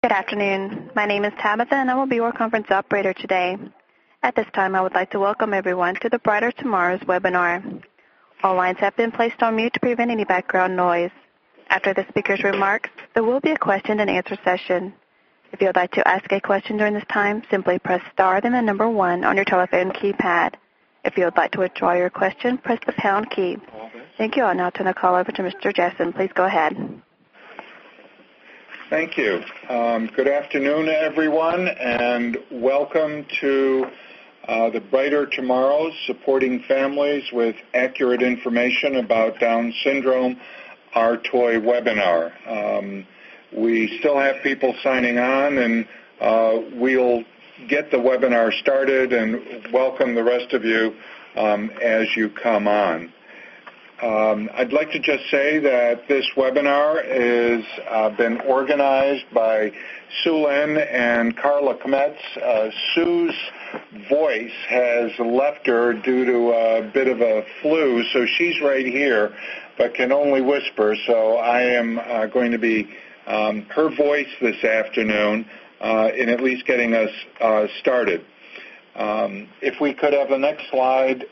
Good afternoon. My name is Tabitha, and I will be your conference operator today. At this time, I would like to welcome everyone to the Brighter Tomorrows webinar. All lines have been placed on mute to prevent any background noise. After the speaker's remarks, there will be a question and answer session. If you would like to ask a question during this time, simply press star then the number 1 on your telephone keypad. If you would like to withdraw your question, press the pound key. Thank you. I'll now turn the call over to Mr. Jessen. Please go ahead. Thank you. Good afternoon, everyone, and welcome to the Brighter Tomorrows, Supporting Families with Accurate Information About Down Syndrome, Our Toy webinar. We still have people signing on, and we'll get the webinar started and welcome the rest of you as you come on. I'd like to just say that this webinar has been organized by Sue Lynn and Carla Kmetz. Sue's voice has left her due to a bit of a flu, so she's right here but can only whisper, so I am going to be her voice this afternoon in at least getting us started. If we could have the next slide.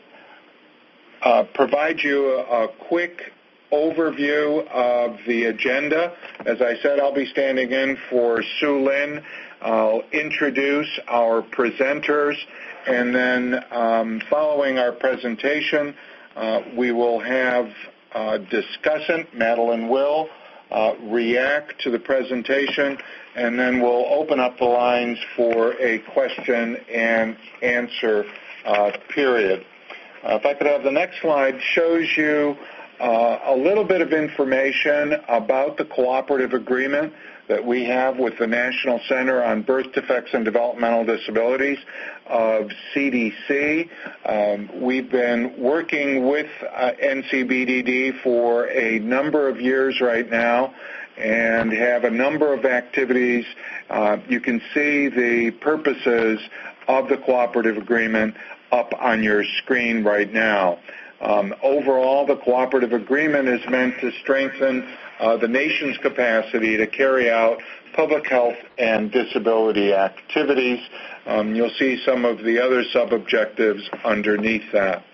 Provide you a quick overview of the agenda. As I said, I'll be standing in for Sue Lynn. I'll introduce our presenters, and then following our presentation, we will have a discussant, Madeline Will, react to the presentation, and then we'll open up the lines for a question and answer period. If I could have the next slide, shows you a little bit of information about the cooperative agreement that we have with the National Center on Birth Defects and Developmental Disabilities of CDC. We've been working with NCBDD for a number of years right now and have a number of activities. You can see the purposes of the cooperative agreement up on your screen right now. Overall, the cooperative agreement is meant to strengthen the nation's capacity to carry out public health and disability activities. You'll see some of the other sub-objectives underneath that.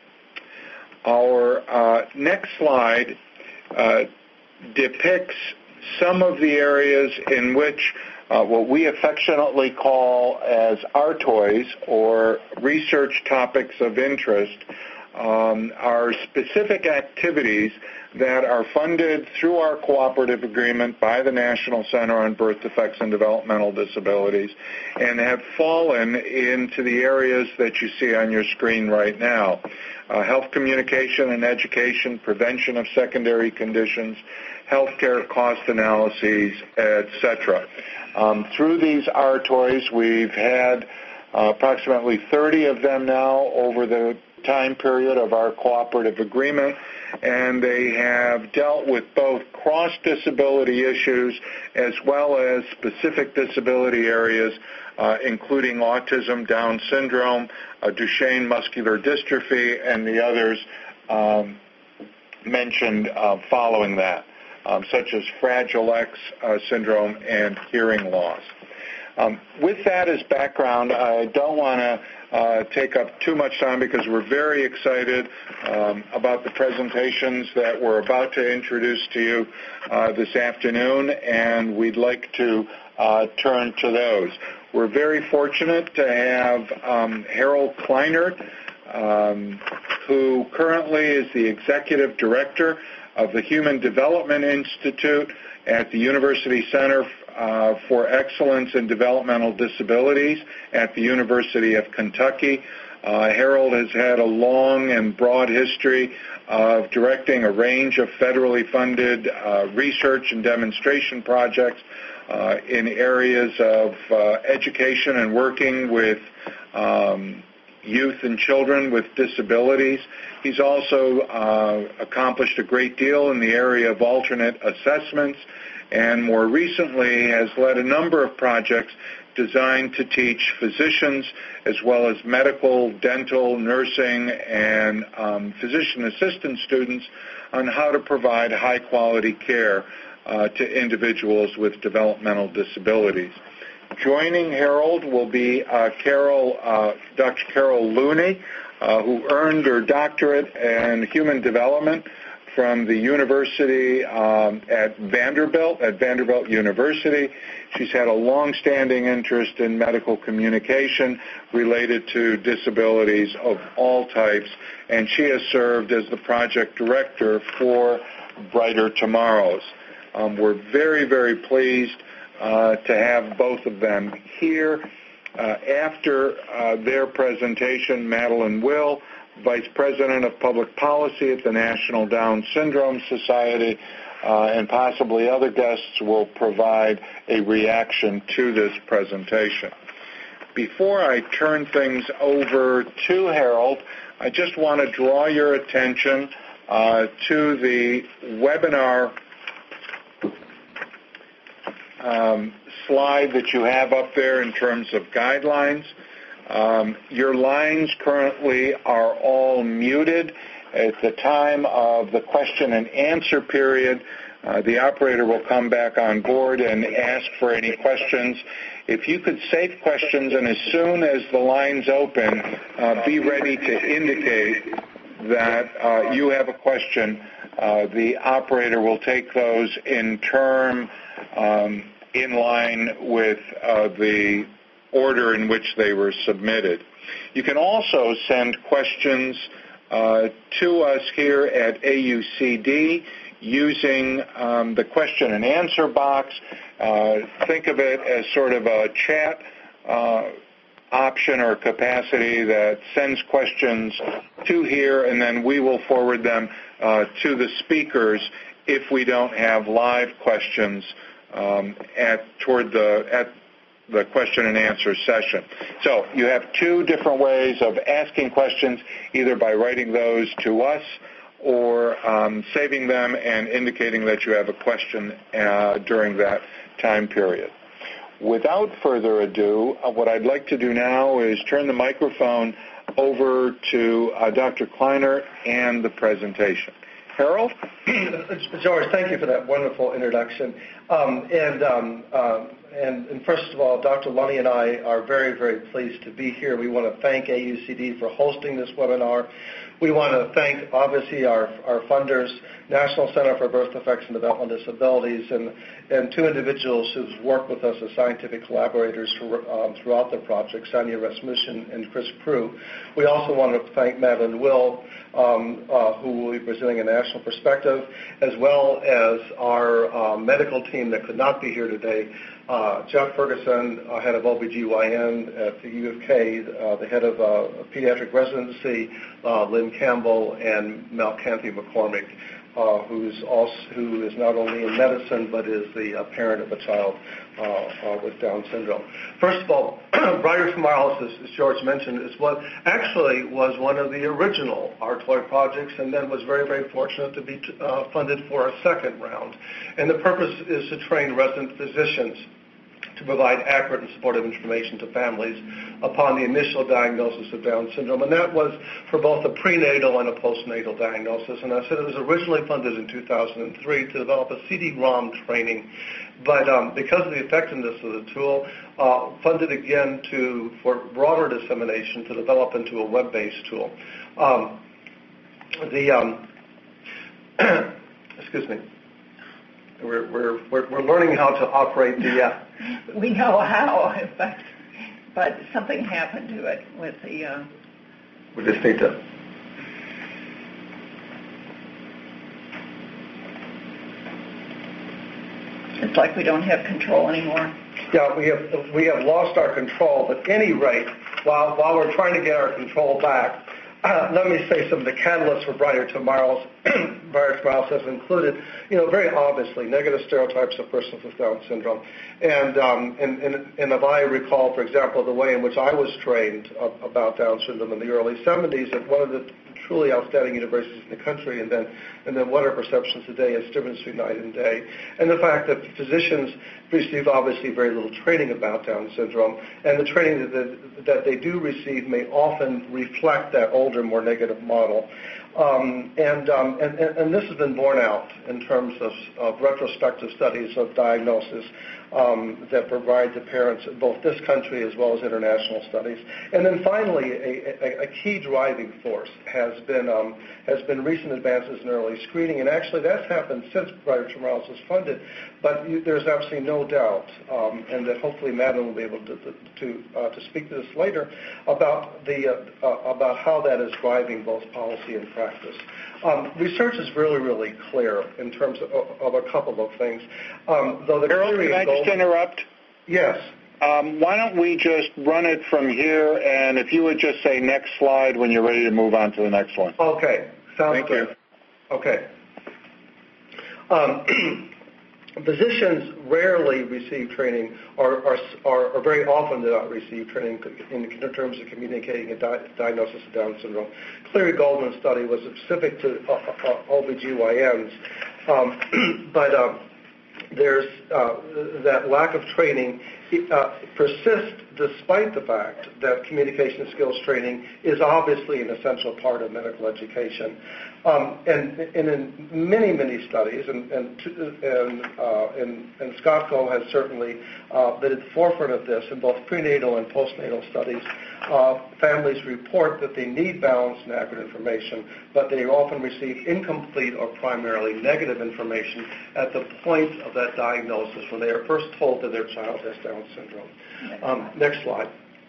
Our next slide depicts some of the areas in which what we affectionately call as our toys, or research topics of interest, are specific activities that are funded through our cooperative agreement by the National Center on Birth Defects and Developmental Disabilities and have fallen into the areas that you see on your screen right now. Health communication and education, prevention of secondary conditions, healthcare cost analyses, etc. Through these Our Toys, we've had approximately 30 of them now over the time period of our cooperative agreement, and they have dealt with both cross-disability issues as well as specific disability areas, including autism, Down syndrome, Duchenne muscular dystrophy, and the others mentioned following that, such as Fragile X syndrome and hearing loss. With that as background, I don't want to take up too much time because we're very excited about the presentations that we're about to introduce to you this afternoon, and we'd like to turn to those. We're very fortunate to have Harold Kleinert, who currently is the Executive Director of the Human Development Institute at the University Center for Excellence in Developmental Disabilities at the University of Kentucky. Harold has had a long and broad history of directing a range of federally funded research and demonstration projects in areas of education and working with youth and children with disabilities. He's also accomplished a great deal in the area of alternate assessments, and more recently has led a number of projects designed to teach physicians as well as medical, dental, nursing, and physician assistant students on how to provide high-quality care to individuals with developmental disabilities. Joining Harold will be Dr. Carol Looney, who earned her doctorate in human development from the university at Vanderbilt University. She's had a long-standing interest in medical communication related to disabilities of all types, and she has served as the project director for Brighter Tomorrows. We're very, very pleased to have both of them here. After their presentation, Madeline Will, Vice President of Public Policy at the National Down Syndrome Society, and possibly other guests will provide a reaction to this presentation. Before I turn things over to Harold, I just want to draw your attention to the webinar slide that you have up there in terms of guidelines. Your lines currently are all muted. At the time of the question and answer period, the operator will come back on board and ask for any questions. If you could save questions, and as soon as the lines open, be ready to indicate that you have a question. The operator will take those in turn in line with the order in which they were submitted. You can also send questions to us here at AUCD using the question and answer box. Think of it as sort of a chat option or capacity that sends questions to here, and then we will forward them to the speakers if we don't have live questions at the question and answer session. So you have two different ways of asking questions, either by writing those to us or saving them and indicating that you have a question during that time period. Without further ado, what I'd like to do now is turn the microphone over to Dr. Kleiner and the presentation. Harold? George, thank you for that wonderful introduction. And first of all, Dr. Lunny and I are very, very pleased to be here. We want to thank AUCD for hosting this webinar. We want to thank, obviously, our funders, National Center for Birth Defects and Developmental Disabilities, and two individuals who've worked with us as scientific collaborators throughout the project, Sonia Rasmussen and Chris Prue. We also want to thank Madeline Will, who will be presenting a national perspective, as well as our medical team that could not be here today. Jeff Ferguson, head of OBGYN at the U of K, the head of pediatric residency, Lynn Campbell, and Malcanthy McCormick, who is not only in medicine but is the parent of a child with Down syndrome. First of all, Brighter Tomorrows, as George mentioned, was one of the original ARTOI projects, and then was very, very fortunate to be funded for a second round. And the purpose is to train resident physicians to provide accurate and supportive information to families upon the initial diagnosis of Down syndrome. And that was for both a prenatal and a postnatal diagnosis. And I said it was originally funded in 2003 to develop a CD-ROM training. But because of the effectiveness of the tool, funded again for broader dissemination to develop into a web-based tool. Excuse me. We're learning how to operate the. We know how, but something happened to it with the. We just need to. It's like we don't have control anymore. Yeah, we have lost our control. But at any rate, while we're trying to get our control back, let me say some of the catalysts for Brighter Tomorrows. Brighter Tomorrows has included, very obviously, negative stereotypes of persons with Down syndrome. And if I recall, for example, the way in which I was trained about Down syndrome in the early 70s at one of the truly outstanding universities in the country, and then what our perceptions today is different between night and day. And the fact that physicians receive obviously very little training about Down syndrome, and the training that they do receive may often reflect that older, more negative model. And this has been borne out in terms of retrospective studies of diagnosis that provide to parents in both this country as well as international studies. And then finally, a key driving force has been recent advances in early screening, and actually that's happened since Brighter Tomorrows was funded. But there's absolutely no doubt, and that hopefully Madeline will be able to speak to this later about about how that is driving both policy and practice. Research is really clear in terms of a couple of things. Though the Harold, can I just interrupt? Yes. Why don't we just run it from here, and if you would just say next slide when you're ready to move on to the next one. Okay. Sounds good. Thank you. Okay. Physicians rarely receive training, or very often do not receive training in terms of communicating a diagnosis of Down syndrome. Cleary Goldman's study was specific to OBGYNs, but there's that lack of training persists despite the fact that communication skills training is obviously an essential part of medical education. And in many studies, and Scott Cole has certainly been at the forefront of this in both prenatal and postnatal studies, families report that they need balanced and accurate information, but they often receive incomplete or primarily negative information at the point of that diagnosis when they are first told that their child has Down syndrome. Next slide.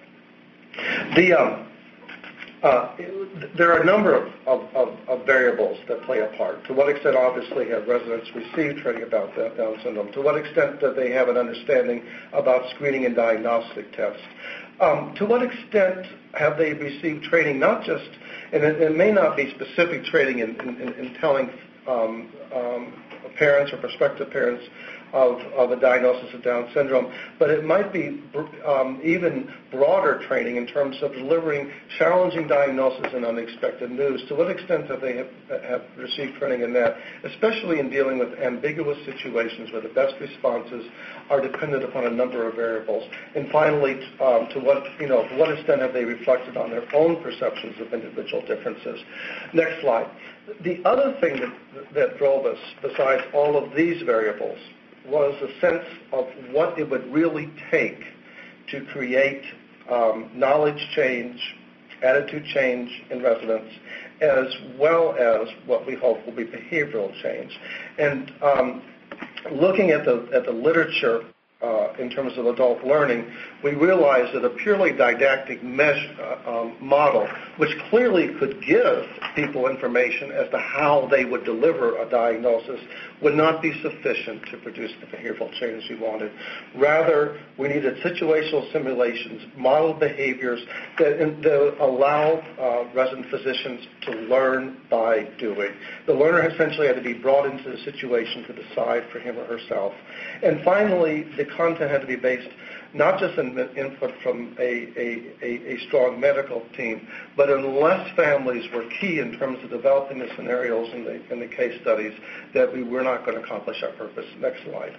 There are a number of variables that play a part. To what extent, obviously, have residents received training about Down syndrome? To what extent do they have an understanding about screening and diagnostic tests? To what extent have they received training, not just, and it may not be specific training in telling parents or prospective parents of a diagnosis of Down syndrome, but it might be even broader training in terms of delivering challenging diagnosis and unexpected news. To what extent have they have received training in that, especially in dealing with ambiguous situations where the best responses are dependent upon a number of variables? And finally, to what extent have they reflected on their own perceptions of individual differences? Next slide. The other thing that drove us, besides all of these variables, was a sense of what it would really take to create knowledge change, attitude change in residents, as well as what we hope will be behavioral change. And looking at the literature in terms of adult learning, we realized that a purely didactic model, which clearly could give people information as to how they would deliver a diagnosis, would not be sufficient to produce the behavioral change we wanted. Rather, we needed situational simulations, model behaviors that allow resident physicians to learn by doing. The learner essentially had to be brought into the situation to decide for him or herself. And finally, the content had to be based not just in input from a strong medical team, but unless families were key in terms of developing the scenarios in the case studies, that we were not going to accomplish our purpose. Next slide.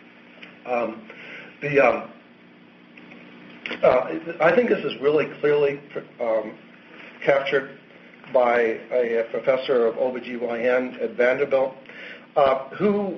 I think this is really clearly captured by a professor of OBGYN at Vanderbilt, who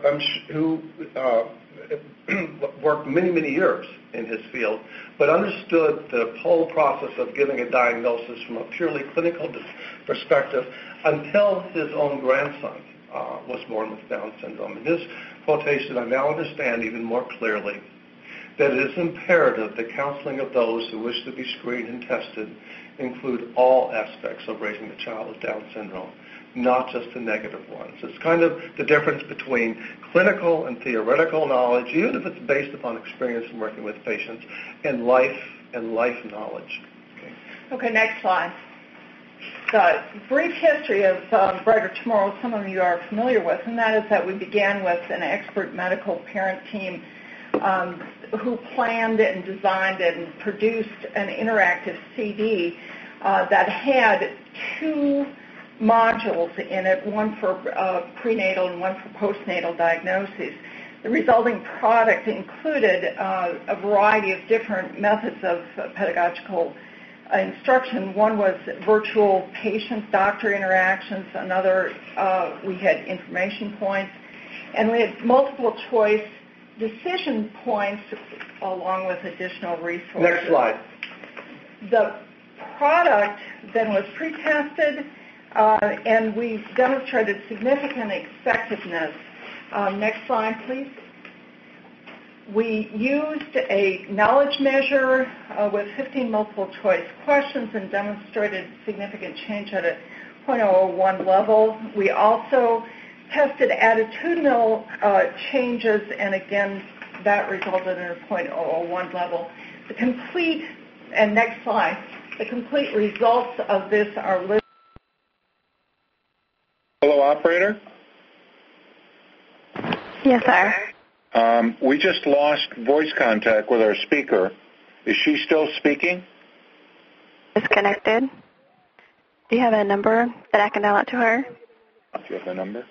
worked many years in his field, but understood the whole process of giving a diagnosis from a purely clinical perspective until his own grandson was born with Down syndrome. In his quotation, I now understand even more clearly that it is imperative that counseling of those who wish to be screened and tested include all aspects of raising the child with Down syndrome, not just the negative ones. It's kind of the difference between clinical and theoretical knowledge, even if it's based upon experience in working with patients, and life knowledge. Okay, next slide. The brief history of Brighter Tomorrow, some of you are familiar with, and that is that we began with an expert medical parent team who planned and designed and produced an interactive CD that had two modules in it, one for prenatal and one for postnatal diagnoses. The resulting product included a variety of different methods of pedagogical instruction. One was virtual patient-doctor interactions. Another, we had information points. And we had multiple choice decision points along with additional resources. Next slide. The product then was pre-tested, and we demonstrated significant effectiveness. Next slide, please. We used a knowledge measure with 15 multiple choice questions and demonstrated significant change at a 0.001 level. We also tested attitudinal changes, and again, that resulted in a 0.001 level. The complete, and next slide, the complete results of this are listed. Hello, operator? Yes, sir. We just lost voice contact with our speaker. Is she still speaking? Disconnected. Do you have a number that I can dial out to her? Do you have a number?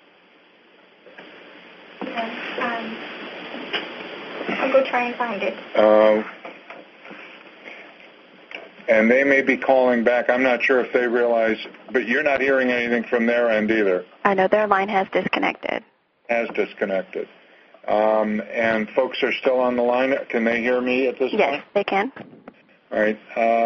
I'll go try and find it. And they may be calling back. I'm not sure if they realize, but you're not hearing anything from their end either. I know their line has disconnected. Has disconnected. And folks are still on the line. Can they hear me at this point? Yes, they can. All right.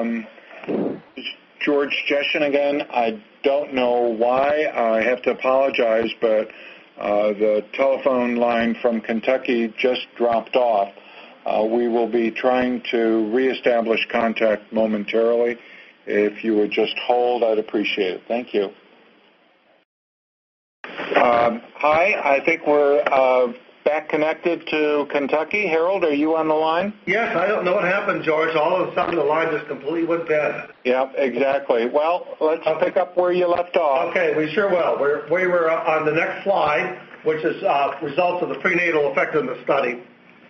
George Jeshen again. I don't know why. I have to apologize, but the telephone line from Kentucky just dropped off. We will be trying to reestablish contact momentarily. If you would just hold, I'd appreciate it. Thank you. Hi, I think we're back connected to Kentucky. Harold, are you on the line? Yes, I don't know what happened, George. All of a sudden, the line just completely went dead. Yeah, exactly. Well, let's pick up where you left off. Okay, we sure will. We were on the next slide, which is results of the prenatal effectiveness study.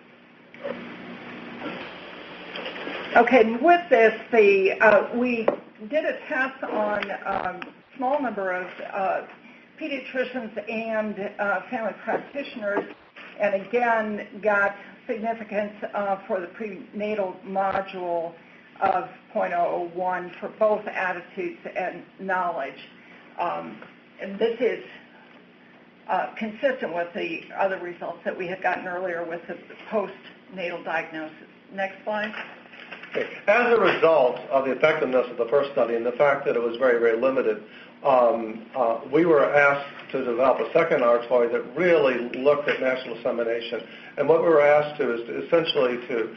Okay, with this, we did a test on a small number of pediatricians and family practitioners, and again got significance for the prenatal module of 0.001 for both attitudes and knowledge. And this is consistent with the other results that we had gotten earlier with the postnatal diagnosis. Next slide. Okay. As a result of the effectiveness of the first study and the fact that it was very, very limited, we were asked to develop a second RTOI that really looked at national dissemination. And what we were asked to is essentially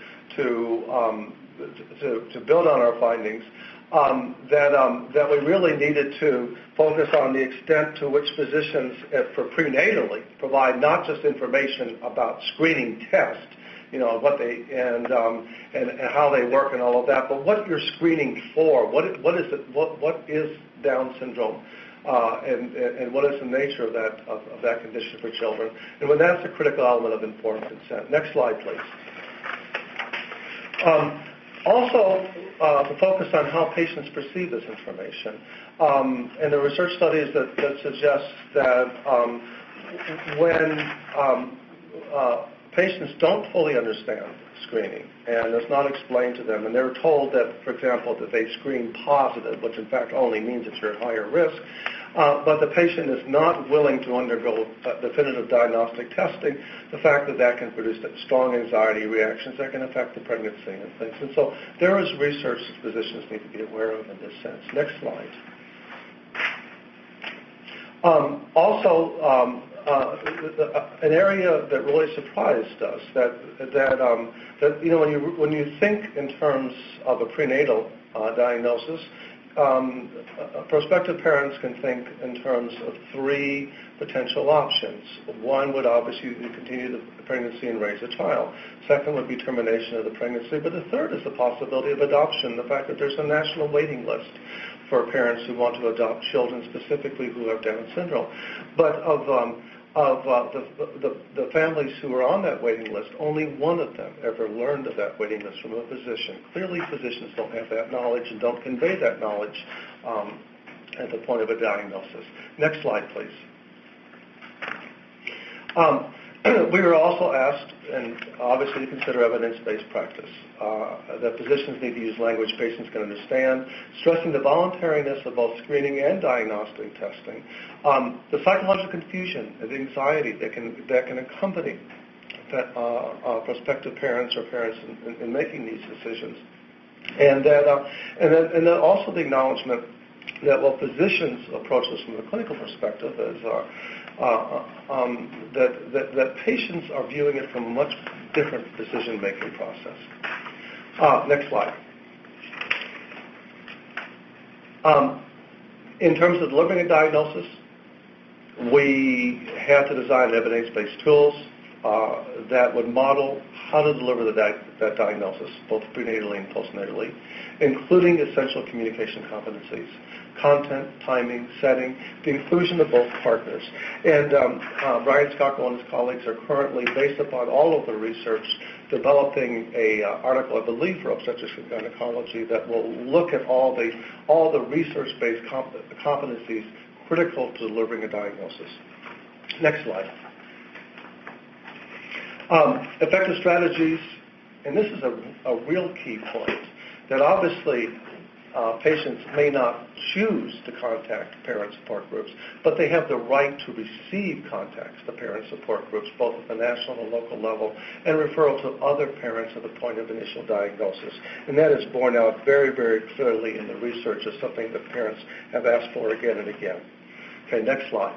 to build on our findings, that we really needed to focus on the extent to which physicians for prenatally provide not just information about screening tests, what they and how they work and all of that, but what you're screening for. What is Down syndrome, and what is the nature of that condition for children, and when that's a critical element of informed consent. Next slide, please. Also, to focus on how patients perceive this information, and the research studies that suggest that when patients don't fully understand screening, and it's not explained to them, and they're told that, for example, that they screen positive, which in fact only means that you're at higher risk, but the patient is not willing to undergo definitive diagnostic testing, the fact that can produce strong anxiety reactions that can affect the pregnancy and things. And so there is research that physicians need to be aware of in this sense. Next slide. An area that really surprised us that when you think in terms of a prenatal diagnosis, prospective parents can think in terms of three potential options. One would obviously be to continue the pregnancy and raise a child. Second would be termination of the pregnancy. But the third is the possibility of adoption, the fact that there's a national waiting list for parents who want to adopt children specifically who have Down syndrome. But of the families who are on that waiting list, only one of them ever learned of that waiting list from a physician. Clearly, physicians don't have that knowledge and don't convey that knowledge at the point of a diagnosis. Next slide, please. We were also asked, and obviously to consider evidence-based practice, that physicians need to use language patients can understand, stressing the voluntariness of both screening and diagnostic testing, the psychological confusion and anxiety that can accompany prospective parents or parents in making these decisions, and then also the acknowledgement that while physicians approach this from a clinical perspective, that patients are viewing it from a much different decision-making process. Next slide. In terms of delivering a diagnosis, we had to design evidence-based tools that would model how to deliver that diagnosis, both prenatally and postnatally, including essential communication competencies, content, timing, setting, the inclusion of both partners. And Brian Skocko and his colleagues are currently, based upon all of the research, developing an article, I believe, for obstetrics and gynecology that will look at all the research-based competencies critical to delivering a diagnosis. Next slide. Effective strategies, and this is a real key point, that obviously patients may not choose to contact parent support groups, but they have the right to receive contacts to parent support groups, both at the national and local level, and referral to other parents at the point of initial diagnosis. And that is borne out very, very clearly in the research as something that parents have asked for again and again. Okay, next slide.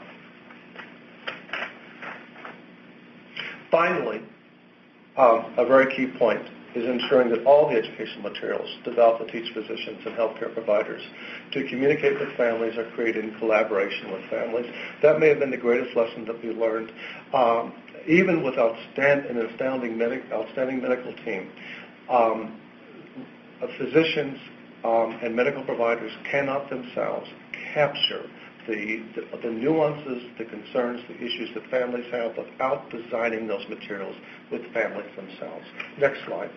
Finally, a very key point is ensuring that all the educational materials developed to teach physicians and healthcare providers to communicate with families are created in collaboration with families. That may have been the greatest lesson that we learned. Even with an outstanding medical team, physicians and medical providers cannot themselves capture the nuances, the concerns, the issues that families have without designing those materials with families themselves. Next slide.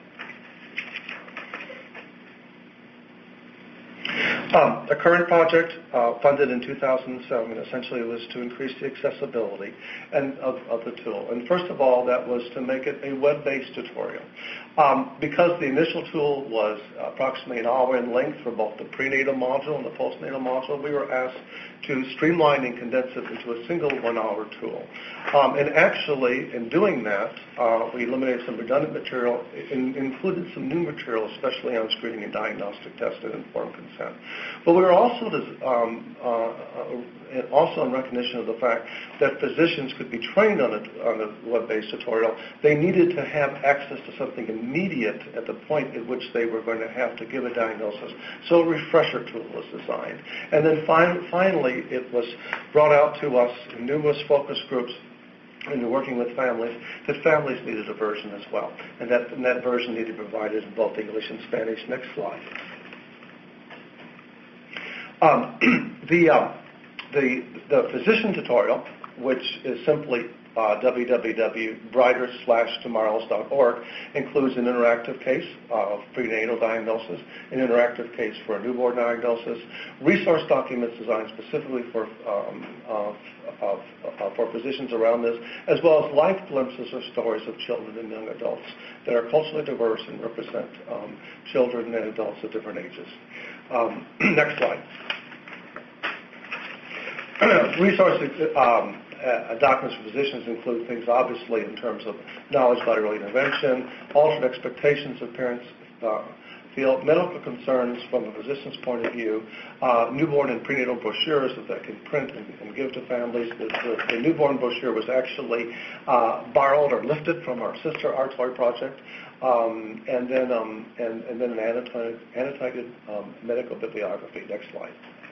A current project funded in 2007 essentially was to increase the accessibility of the tool. And first of all, that was to make it a web-based tutorial. Because the initial tool was approximately an hour in length for both the prenatal module and the postnatal module, we were asked to streamline and condense it into a single 1-hour tool. And actually, in doing that, we eliminated some redundant material, included some new material, especially on screening and diagnostic tests and informed consent. But we were also in recognition of the fact that physicians could be trained on a web-based tutorial. They needed to have access to something immediate at the point at which they were going to have to give a diagnosis. So a refresher tool was designed. And then finally, it was brought out to us in numerous focus groups and working with families, that families needed a version as well. And that version needed to be provided in both English and Spanish. Next slide. The physician tutorial, which is simply www.brighter/tomorrows.org, includes an interactive case of prenatal diagnosis, an interactive case for a newborn diagnosis, resource documents designed specifically for physicians around this, as well as life glimpses or stories of children and young adults that are culturally diverse and represent children and adults of different ages. Next slide. Resources, documents for physicians include things obviously in terms of knowledge about early intervention, altered expectations of parents feel, medical concerns from a physician's point of view, newborn and prenatal brochures that they can print and give to families. The newborn brochure was actually borrowed or lifted from our sister Artoy project, and then an annotated medical bibliography. Next slide.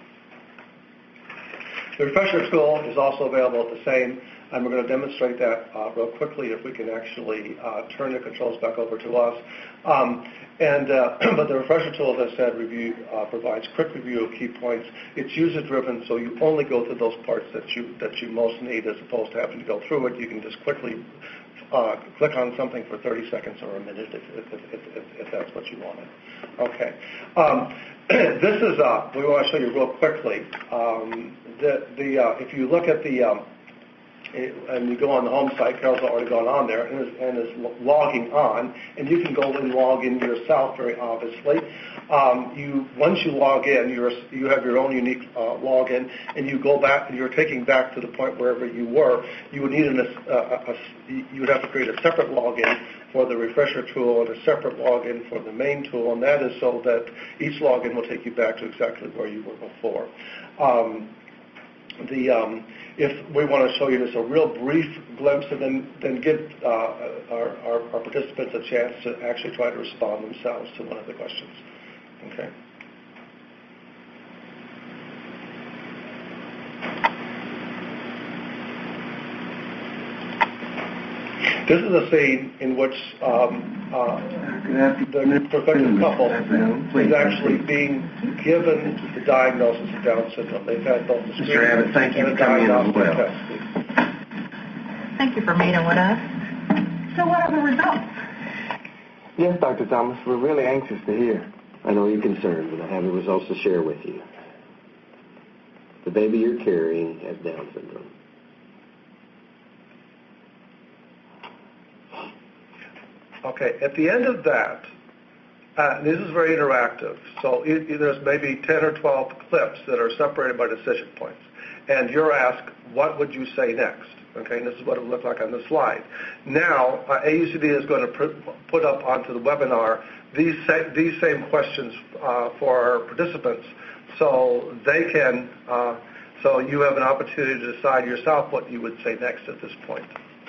The refresher tool is also available at the same, and we're going to demonstrate that real quickly if we can actually turn the controls back over to us. But the refresher tool, as I said, provides quick review of key points. It's user-driven, so you only go to those parts that you most need, as opposed to having to go through it. You can just quickly click on something for 30 seconds or a minute if that's what you wanted. Okay. This is we want to show you real quickly. If you look at the and you go on the home site, Carol's already gone on there, and is logging on, and you can go and log in yourself, very obviously. Once you log in, you have your own unique login, and you go back, and you're taking back to the point wherever you were. You would need you would have to create a separate login for the refresher tool and a separate login for the main tool, and that is so that each login will take you back to exactly where you were before. If we want to show you just a real brief glimpse and then give our participants a chance to actually try to respond themselves to one of the questions. Okay. This is a scene in which the prospective couple is actually being given the diagnosis of Down syndrome. They've had both the screening and the diagnostic test. Thank you for meeting with us. So what are the results? Yes, Dr. Thomas, we're really anxious to hear. I know you're concerned, but I have the results to share with you. The baby you're carrying has Down syndrome. Okay, at the end of that, this is very interactive, so there's maybe 10 or 12 clips that are separated by decision points. And you're asked, what would you say next? Okay, and this is what it would look like on the slide. Now, AUCD is going to put up onto the webinar these same questions for our participants, so they can, so you have an opportunity to decide yourself what you would say next at this point.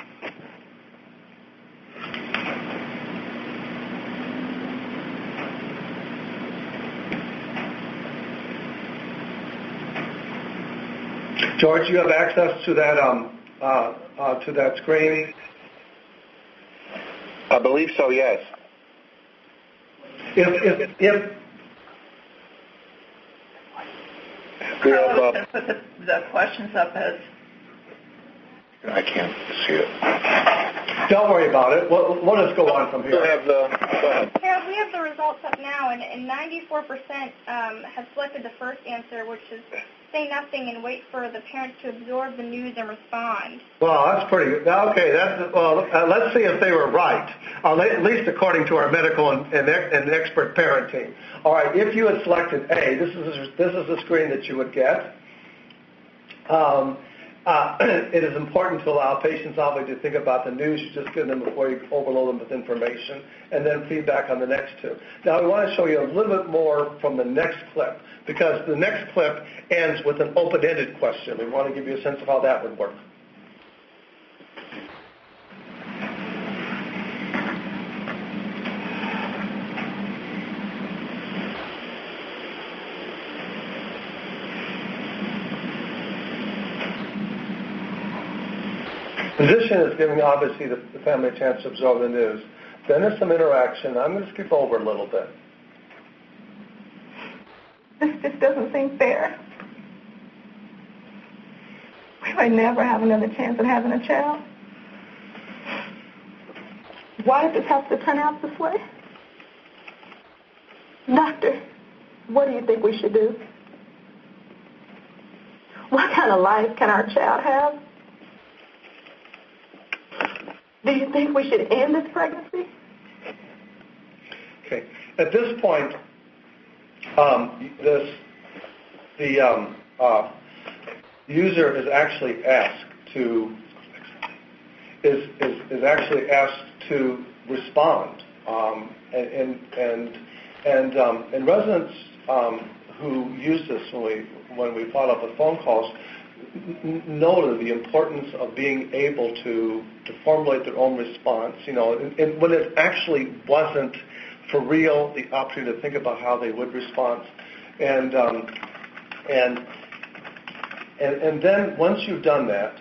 George, you have access to that screen? I believe so, yes. If Carl is going to put the questions up as... I can't see it. Don't worry about it. We'll just go on from here. Go ahead. Harold, we have the results up now, and 94% have selected the first answer, which is say nothing and wait for the parents to absorb the news and respond. Well, that's pretty good. Okay, let's see if they were right, at least according to our medical and expert parent team. All right, if you had selected A, this is the screen that you would get. It is important to allow patients obviously to think about the news you just give them before you overload them with information, and then feedback on the next two. Now, we want to show you a little bit more from the next clip, because the next clip ends with an open-ended question. We want to give you a sense of how that would work. Physician is giving, obviously, the family a chance to absorb the news. Then there's some interaction. I'm going to skip over a little bit. This just doesn't seem fair. We might never have another chance at having a child. Why did this have to turn out this way? Doctor, what do you think we should do? What kind of life can our child have? Do you think we should end this pregnancy? Okay. At this point, the user is actually asked to respond, and residents who use this when we follow up with phone calls noted the importance of being able to formulate their own response, and when it actually wasn't for real, the opportunity to think about how they would respond. And then once you've done that,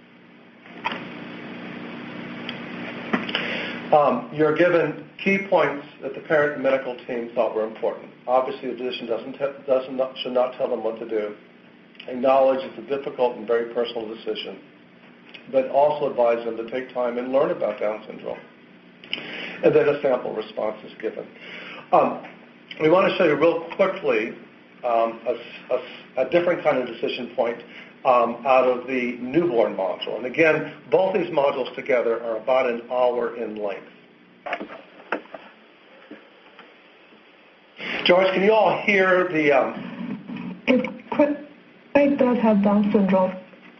you're given key points that the parent and medical team thought were important. Obviously, the physician should not tell them what to do. Acknowledge it's a difficult and very personal decision, but also advise them to take time and learn about Down syndrome. And then a sample response is given. We want to show you real quickly a different kind of decision point out of the newborn module. And again, both these modules together are about an hour in length. George, can you all hear the... If Craig does have Down syndrome,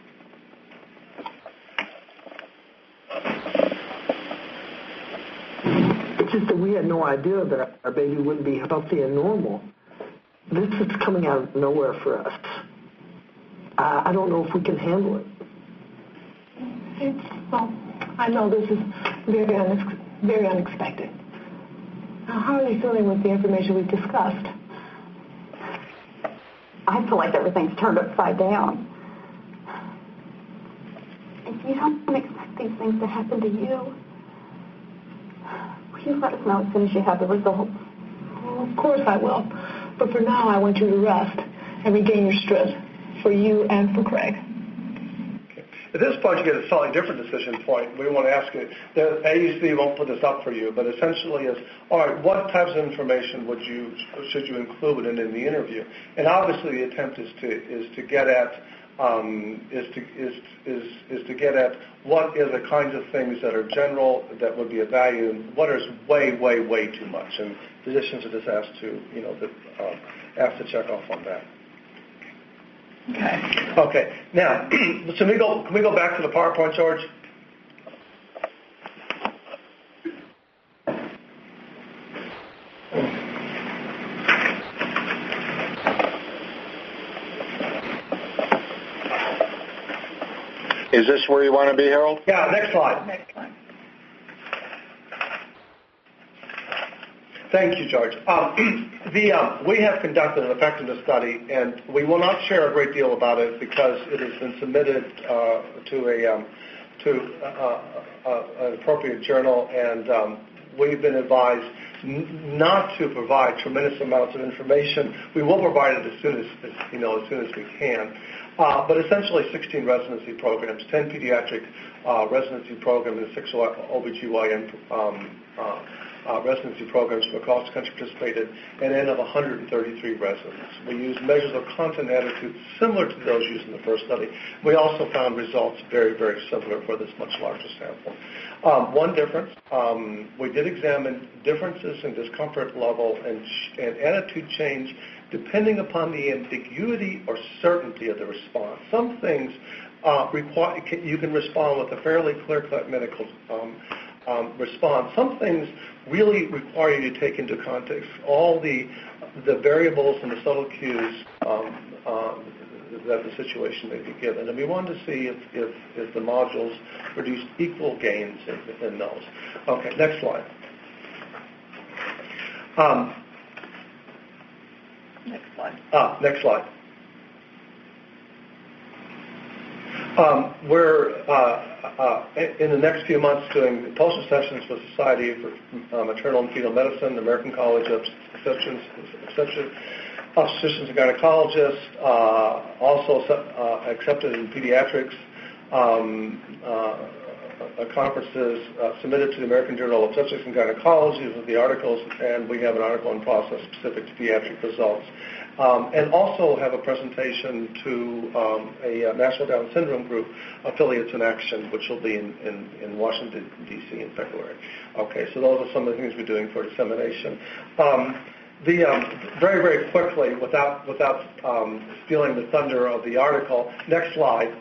it's just that we had no idea that our baby wouldn't be healthy and normal. This is coming out of nowhere for us. I don't know if we can handle it. Well, I know this is very unexpected. Now, how are you feeling with the information we've discussed? I feel like everything's turned upside down. If you don't expect these things to happen to you, will you let us know as soon as you have the results? Well, of course I will. But for now, I want you to rest and regain your strength for you and for Craig. Okay. At this point, you get a slightly different decision point. We want to ask you, the AUC won't put this up for you, but essentially is, all right, what types of information should you include in the interview? And obviously, the attempt is to get at what are the kinds of things that are general that would be of value, and what is way too much. And physicians are just asked to check off on that. Okay. Now, can we go back to the PowerPoint, George? Is this where you want to be, Harold? Yeah, next slide. Next slide. Thank you, George. We have conducted an effectiveness study, and we will not share a great deal about it because it has been submitted to an appropriate journal, and we've been advised not to provide tremendous amounts of information. We will provide it as soon as we can. But essentially 16 residency programs, 10 pediatric residency programs, and 6 OBGYN residency programs from across the country participated, and N of 133 residents. We used measures of content attitude similar to those used in the first study. We also found results very similar for this much larger sample. One difference, we did examine differences in discomfort level and attitude change depending upon the ambiguity or certainty of the response. Some things you can respond with a fairly clear-cut medical response. Some things really require you to take into context all the variables and the subtle cues that the situation may be given. And we wanted to see if the modules produced equal gains in those. Okay, next slide. Next slide. We're in the next few months doing poster sessions with Society for Maternal and Fetal Medicine, the American College of Obstetricians and Gynecologists, also accepted in pediatrics, conferences submitted to the American Journal of Obstetrics and Gynecology with the articles, and we have an article in process specific to pediatric results. And also have a presentation to a National Down Syndrome Group, Affiliates in Action, which will be in Washington, D.C. in February. Okay, so those are some of the things we're doing for dissemination. Very quickly, without stealing the thunder of the article, next slide.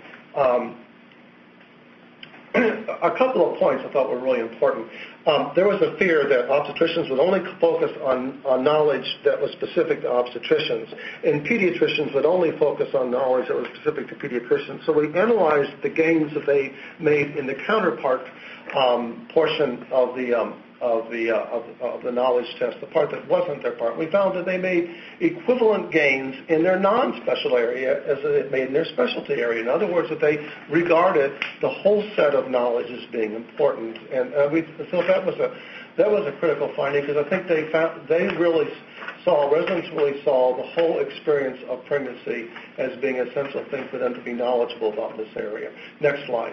A couple of points I thought were really important. There was a fear that obstetricians would only focus on knowledge that was specific to obstetricians, and pediatricians would only focus on knowledge that was specific to pediatricians. So we analyzed the gains that they made in the counterpart portion of the knowledge test, the part that wasn't their part. We found that they made equivalent gains in their non-special area as they made in their specialty area. In other words, that they regarded the whole set of knowledge as being important, and we thought that was a critical finding because I think residents really saw the whole experience of pregnancy as being an essential thing for them to be knowledgeable about this area. Next slide.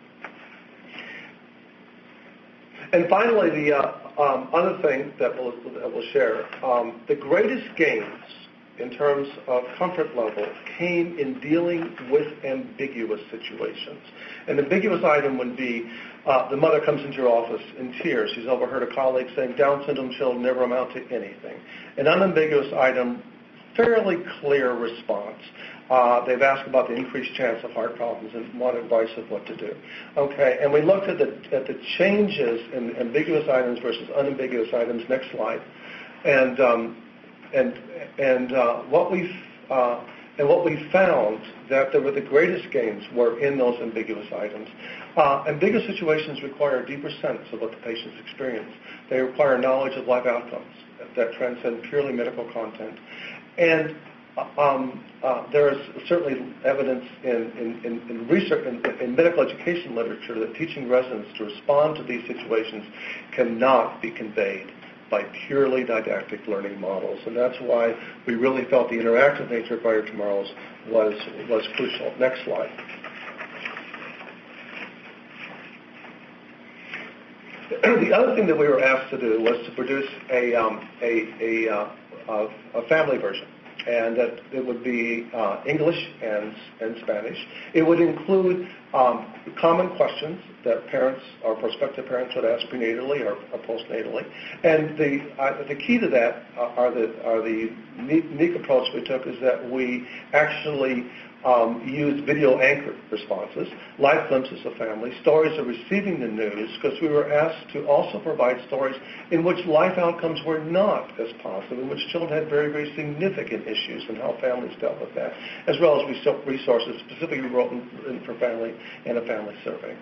And finally, the other thing that we'll share, the greatest gains in terms of comfort level came in dealing with ambiguous situations. An ambiguous item would be the mother comes into your office in tears. She's overheard a colleague saying Down syndrome children never amount to anything. An unambiguous item, fairly clear response. They've asked about the increased chance of heart problems and want advice of what to do. Okay, and we looked at the changes in ambiguous items versus unambiguous items. Next slide. And what we found that there were the greatest gains were in those ambiguous items. Ambiguous situations require a deeper sense of what the patients experience. They require knowledge of life outcomes that transcend purely medical content. And there is certainly evidence in research in medical education literature that teaching residents to respond to these situations cannot be conveyed by purely didactic learning models, and that's why we really felt the interactive nature of Brighter Tomorrows was crucial. Next slide. The other thing that we were asked to do was to produce a family version, and that it would be English and Spanish. It would include common questions that parents or prospective parents would ask prenatally or postnatally. And the key to that are the unique approach we took is that we actually used video-anchored responses, life glimpses of families, stories of receiving the news, because we were asked to also provide stories in which life outcomes were not as positive, in which children had very, very significant issues and how families dealt with that, as well as resources specifically written for family and a family survey.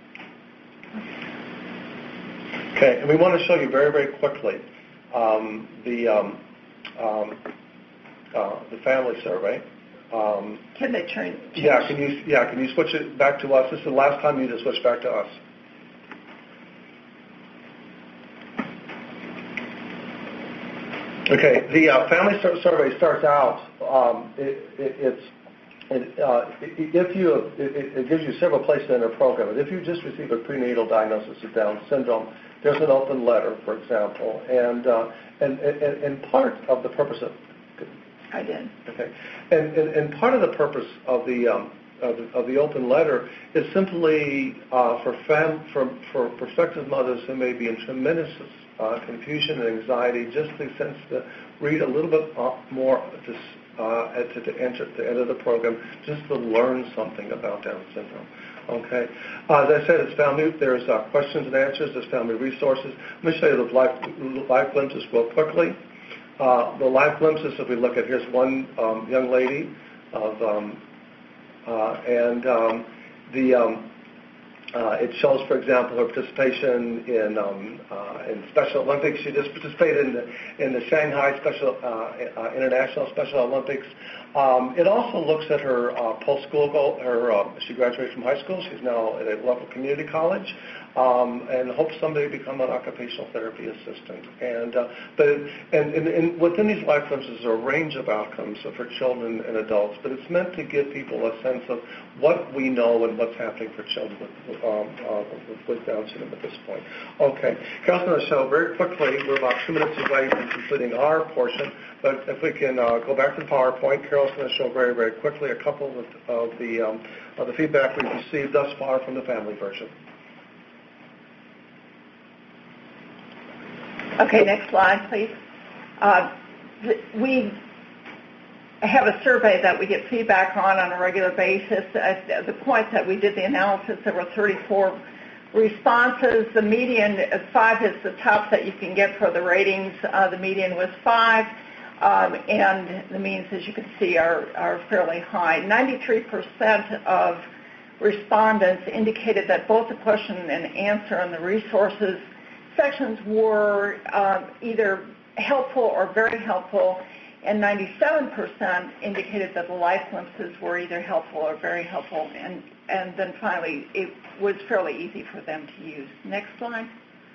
Okay, and we want to show you very, very quickly the family survey. Can they change? Yeah, can you switch it back to us? This is the last time you need to switch back to us. Okay, the family survey starts out. It gives you several places in the program. And if you just receive a prenatal diagnosis of Down syndrome, there's an open letter, for example, and part of the purpose of I did. Okay, and part of the purpose of the open letter is simply for prospective mothers who may be in tremendous confusion and anxiety, just the sense to read a little bit more at the end of the program, just to learn something about Down syndrome. Okay, as I said, it's family. There's questions and answers. There's family resources. Let me show you the life glimpses real quickly. The life glimpses, if we look at, here's one young lady, it shows, for example, her participation in Special Olympics. She just participated in the Shanghai International Special Olympics. It also looks at her post-school goal. She graduated from high school. She's now at a local community college. And hopes someday to become an occupational therapy assistant. And within these life glimpses are a range of outcomes for children and adults, but it's meant to give people a sense of what we know and what's happening for children with Down syndrome at this point. Okay, Carol's going to show very quickly. We're about 2 minutes away from completing our portion, but if we can go back to the PowerPoint, Carol's going to show very, very quickly a couple of the feedback we've received thus far from the family version. Okay, next slide, please. We have a survey that we get feedback on a regular basis. At the point that we did the analysis, there were 34 responses. The median, 5 is the top that you can get for the ratings. The median was 5, and the means, as you can see, are fairly high. 93% of respondents indicated that both the question and answer and the resources sections were either helpful or very helpful, and 97% indicated that the life glimpses were either helpful or very helpful, and then finally it was fairly easy for them to use. Next slide.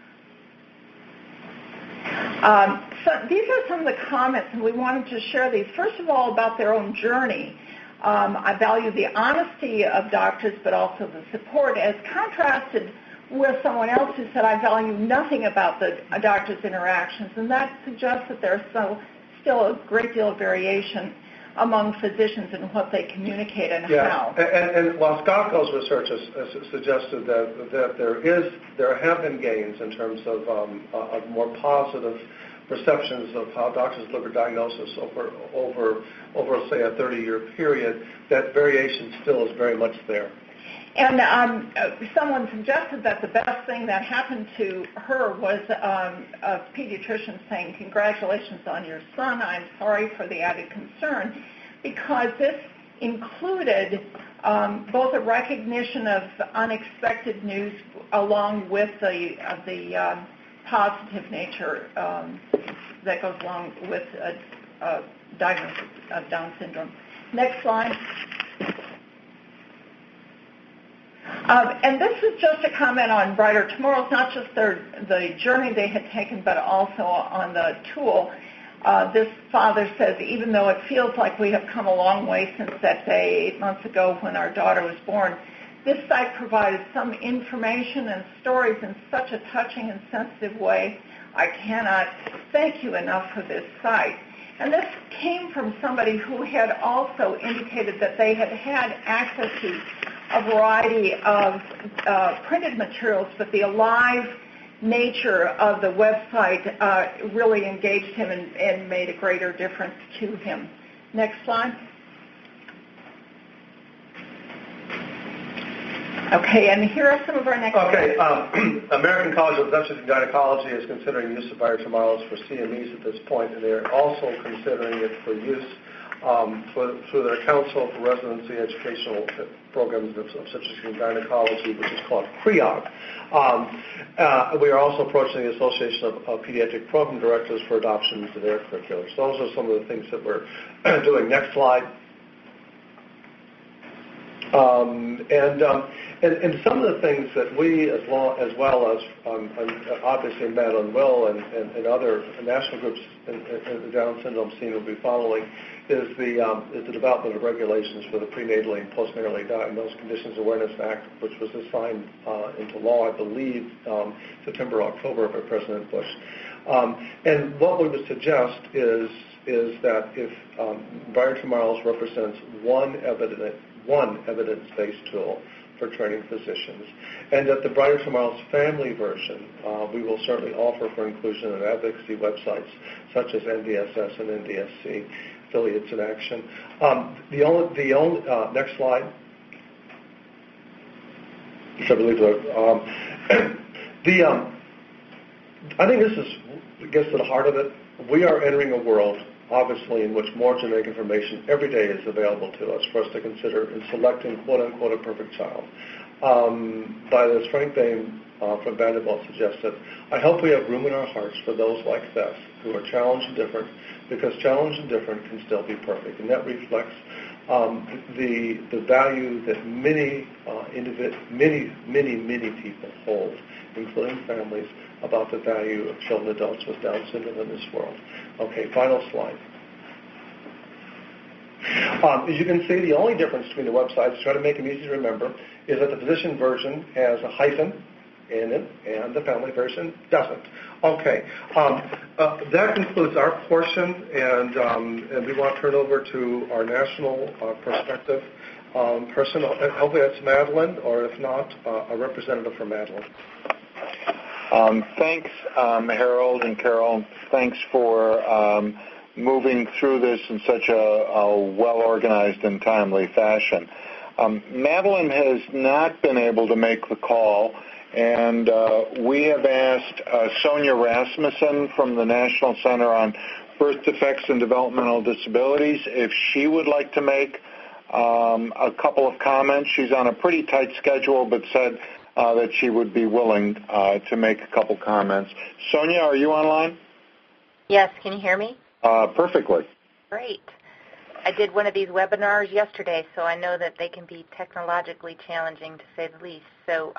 So these are some of the comments, and we wanted to share these. First of all, about their own journey. I value the honesty of doctors, but also the support, as contrasted with someone else who said, I value nothing about the doctor's interactions, and that suggests that they're still a great deal of variation among physicians in what they communicate and how. And while Skotko's research has suggested that there have been gains in terms of more positive perceptions of how doctors deliver diagnosis over say a 30-year period, that variation still is very much there. And someone suggested that the best thing that happened to her was a pediatrician saying, "Congratulations on your son. I'm sorry for the added concern," because this included both a recognition of unexpected news along with the positive nature that goes along with a diagnosis of Down syndrome. Next slide. And this is just a comment on Brighter Tomorrows, not just the journey they had taken, but also on the tool. This father says, even though it feels like we have come a long way since that day 8 months ago when our daughter was born, this site provided some information and stories in such a touching and sensitive way. I cannot thank you enough for this site. And this came from somebody who had also indicated that they had had access to a variety of printed materials, but the alive nature of the website really engaged him and made a greater difference to him. Next slide. Okay, and here are some of our next Okay, American College of Obstetrics and Gynecology is considering use of Brighter Tomorrows for CMEs at this point, and they're also considering it for use through their Council for Residency Educational Programs of Obstetrics and Gynecology, which is called CREOG. We are also approaching the Association of Pediatric Program Directors for adoption into their curriculums. Those are some of the things that we're doing. Next slide. And some of the things that we, as well as obviously Madeline Will and other national groups in the Down syndrome scene will be following, is the development of regulations for the prenatally and postnatally diagnosed conditions awareness act, which was signed into law, I believe, September, October by President Bush. And what we would suggest is that if Brighter Tomorrows represents one evidence-based tool for training physicians, and that the Brighter Tomorrows family version we will certainly offer for inclusion in advocacy websites such as NDSS and NDSC, Affiliates in Action. The only next slide, which I believe I think this gets to the heart of it. We are entering a world, obviously, in which more genetic information every day is available to us for us to consider in selecting, quote-unquote, a perfect child. By this Frank Bain from Vanderbilt suggested, I hope we have room in our hearts for those like Beth who are challenged and different, because challenged and different can still be perfect. And that reflects the value that many people hold, including families, about the value of children and adults with Down syndrome in this world. Okay, final slide. As you can see, the only difference between the websites, to try to make them easy to remember, is that the physician version has a hyphen in it, and the family version doesn't. Okay, that concludes our portion, and we want to turn over to our national perspective person. Hopefully that's Madeline, or if not, a representative from Madeline. Thanks, Harold and Carol. Thanks for moving through this in such a well-organized and timely fashion. Madeline has not been able to make the call, and we have asked Sonia Rasmussen from the National Center on Birth Defects and Developmental Disabilities if she would like to make a couple of comments. She's on a pretty tight schedule, but said that she would be willing to make a couple comments. Sonia, are you online? Yes. Can you hear me? Perfectly. Great. I did one of these webinars yesterday, so I know that they can be technologically challenging, to say the least. So,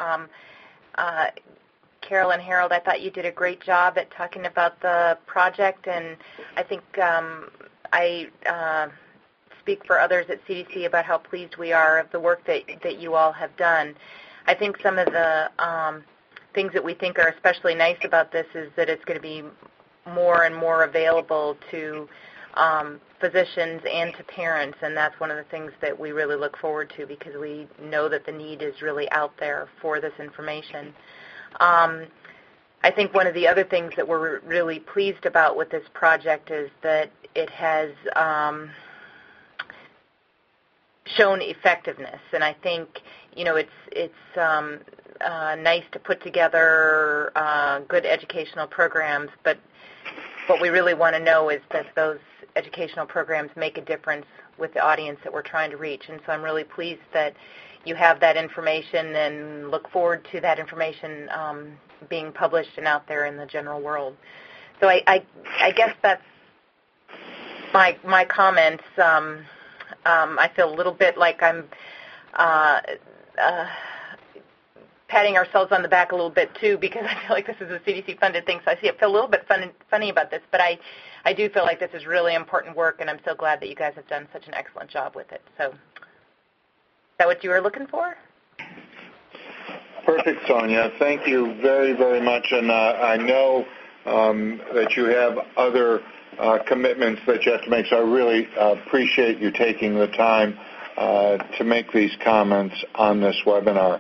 Carol and Harold, I thought you did a great job at talking about the project, and I think I speak for others at CDC about how pleased we are of the work that you all have done. I think some of the things that we think are especially nice about this is that it's going to be more and more available to physicians and to parents, and that's one of the things that we really look forward to because we know that the need is really out there for this information. I think one of the other things that we're really pleased about with this project is that it has shown effectiveness, and I think it's nice to put together good educational programs, but what we really want to know is that those educational programs make a difference with the audience that we're trying to reach, and so I'm really pleased that you have that information and look forward to that information being published and out there in the general world. So I guess that's my comments. I feel a little bit like I'm patting ourselves on the back a little bit, too, because I feel like this is a CDC-funded thing, so I feel a little bit funny about this, but I do feel like this is really important work, and I'm so glad that you guys have done such an excellent job with it. So is that what you were looking for? Perfect, Sonia. Thank you very, very much, and I know that you have other commitments that you have to make, so I really appreciate you taking the time to make these comments on this webinar.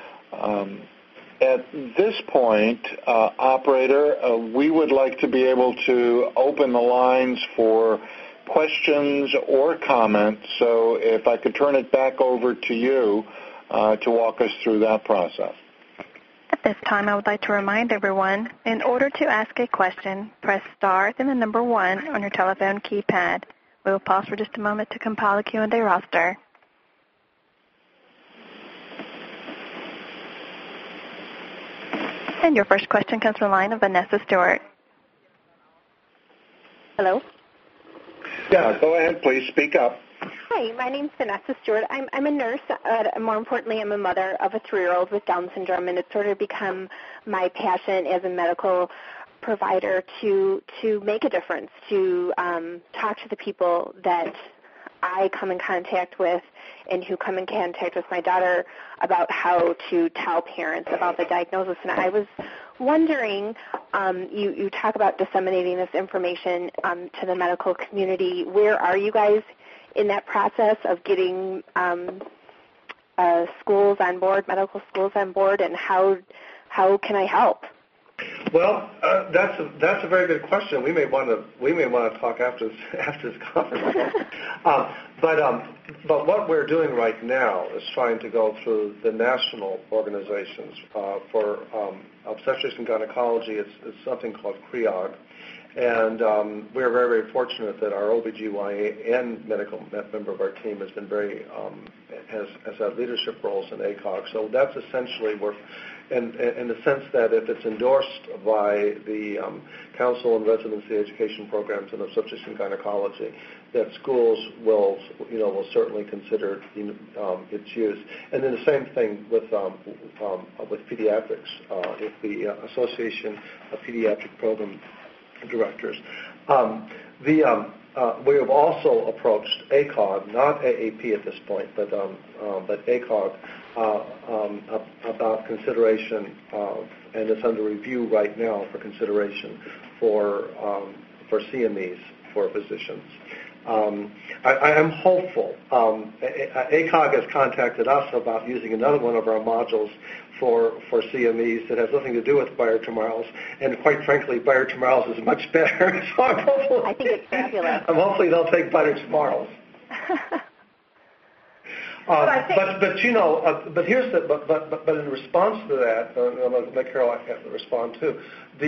At this point, operator, we would like to be able to open the lines for questions or comments, so if I could turn it back over to you to walk us through that process. At this time, I would like to remind everyone, in order to ask a question, press star, then the number 1 on your telephone keypad. We will pause for just a moment to compile a Q&A roster. And your first question comes from the line of Vanessa Stewart. Hello? Yeah, go ahead, please. Speak up. Hi, my name's Vanessa Stewart. I'm a nurse. More importantly, I'm a mother of a 3-year-old with Down syndrome, and it's sort of become my passion as a medical provider to make a difference, to talk to the people that I come in contact with and who come in contact with my daughter about how to tell parents about the diagnosis. And I was wondering, you talk about disseminating this information to the medical community. Where are you guys in that process of getting schools on board, medical schools on board, and how can I help? Well, that's a very good question. We may want to talk after this conference. But what we're doing right now is trying to go through the national organizations for obstetrics and gynecology. It's something called CREOG. And we're very, very fortunate that our OBGYN medical member of our team has been has had leadership roles in ACOG. So that's essentially where, in the sense that if it's endorsed by the Council on Residency Education Programs in Obstetrics and Gynecology, that schools will certainly consider its use. And then the same thing with pediatrics, if the Association of Pediatric Program Directors. We have also approached ACOG, not AAP at this point, but ACOG about consideration of, and it's under review right now for consideration for CMEs for physicians. I am hopeful. ACOG has contacted us about using another one of our modules for CMEs that has nothing to do with biotomorrows, and quite frankly, biotomorrows is much better. So I'm hopeful. I think it's fabulous. Hopefully they'll take biotomorrows. But here's but in response to that, I'm going to let Carol respond too.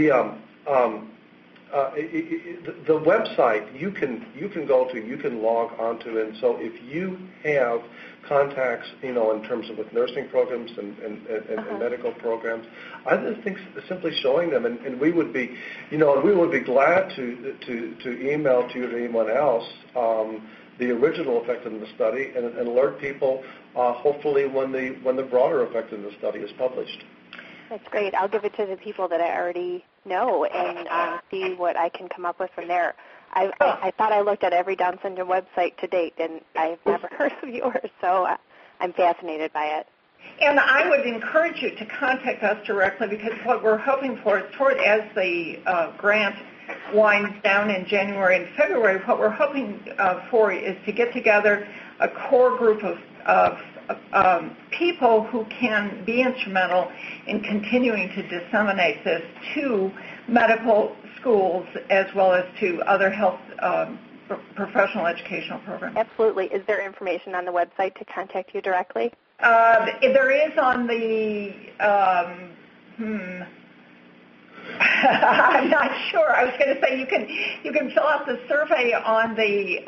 The website you can go to, you can log onto, and so if you have contacts, in terms of with nursing programs and medical programs, I just think simply showing them, and we would be, we would be glad to email to you or anyone else the original effectiveness study and alert people, hopefully when the broader effectiveness study is published. That's great. I'll give it to the people that I already know and see what I can come up with from there. I thought I looked at every Down syndrome website to date, and I've never heard of yours, so I'm fascinated by it. And I would encourage you to contact us directly, because what we're hoping for is as the grant winds down in January and February, what we're hoping for is to get together a core group of people who can be instrumental in continuing to disseminate this to medical schools as well as to other health professional educational programs. Absolutely. Is there information on the website to contact you directly? There is on the, I'm not sure. I was going to say you can fill out the survey on the.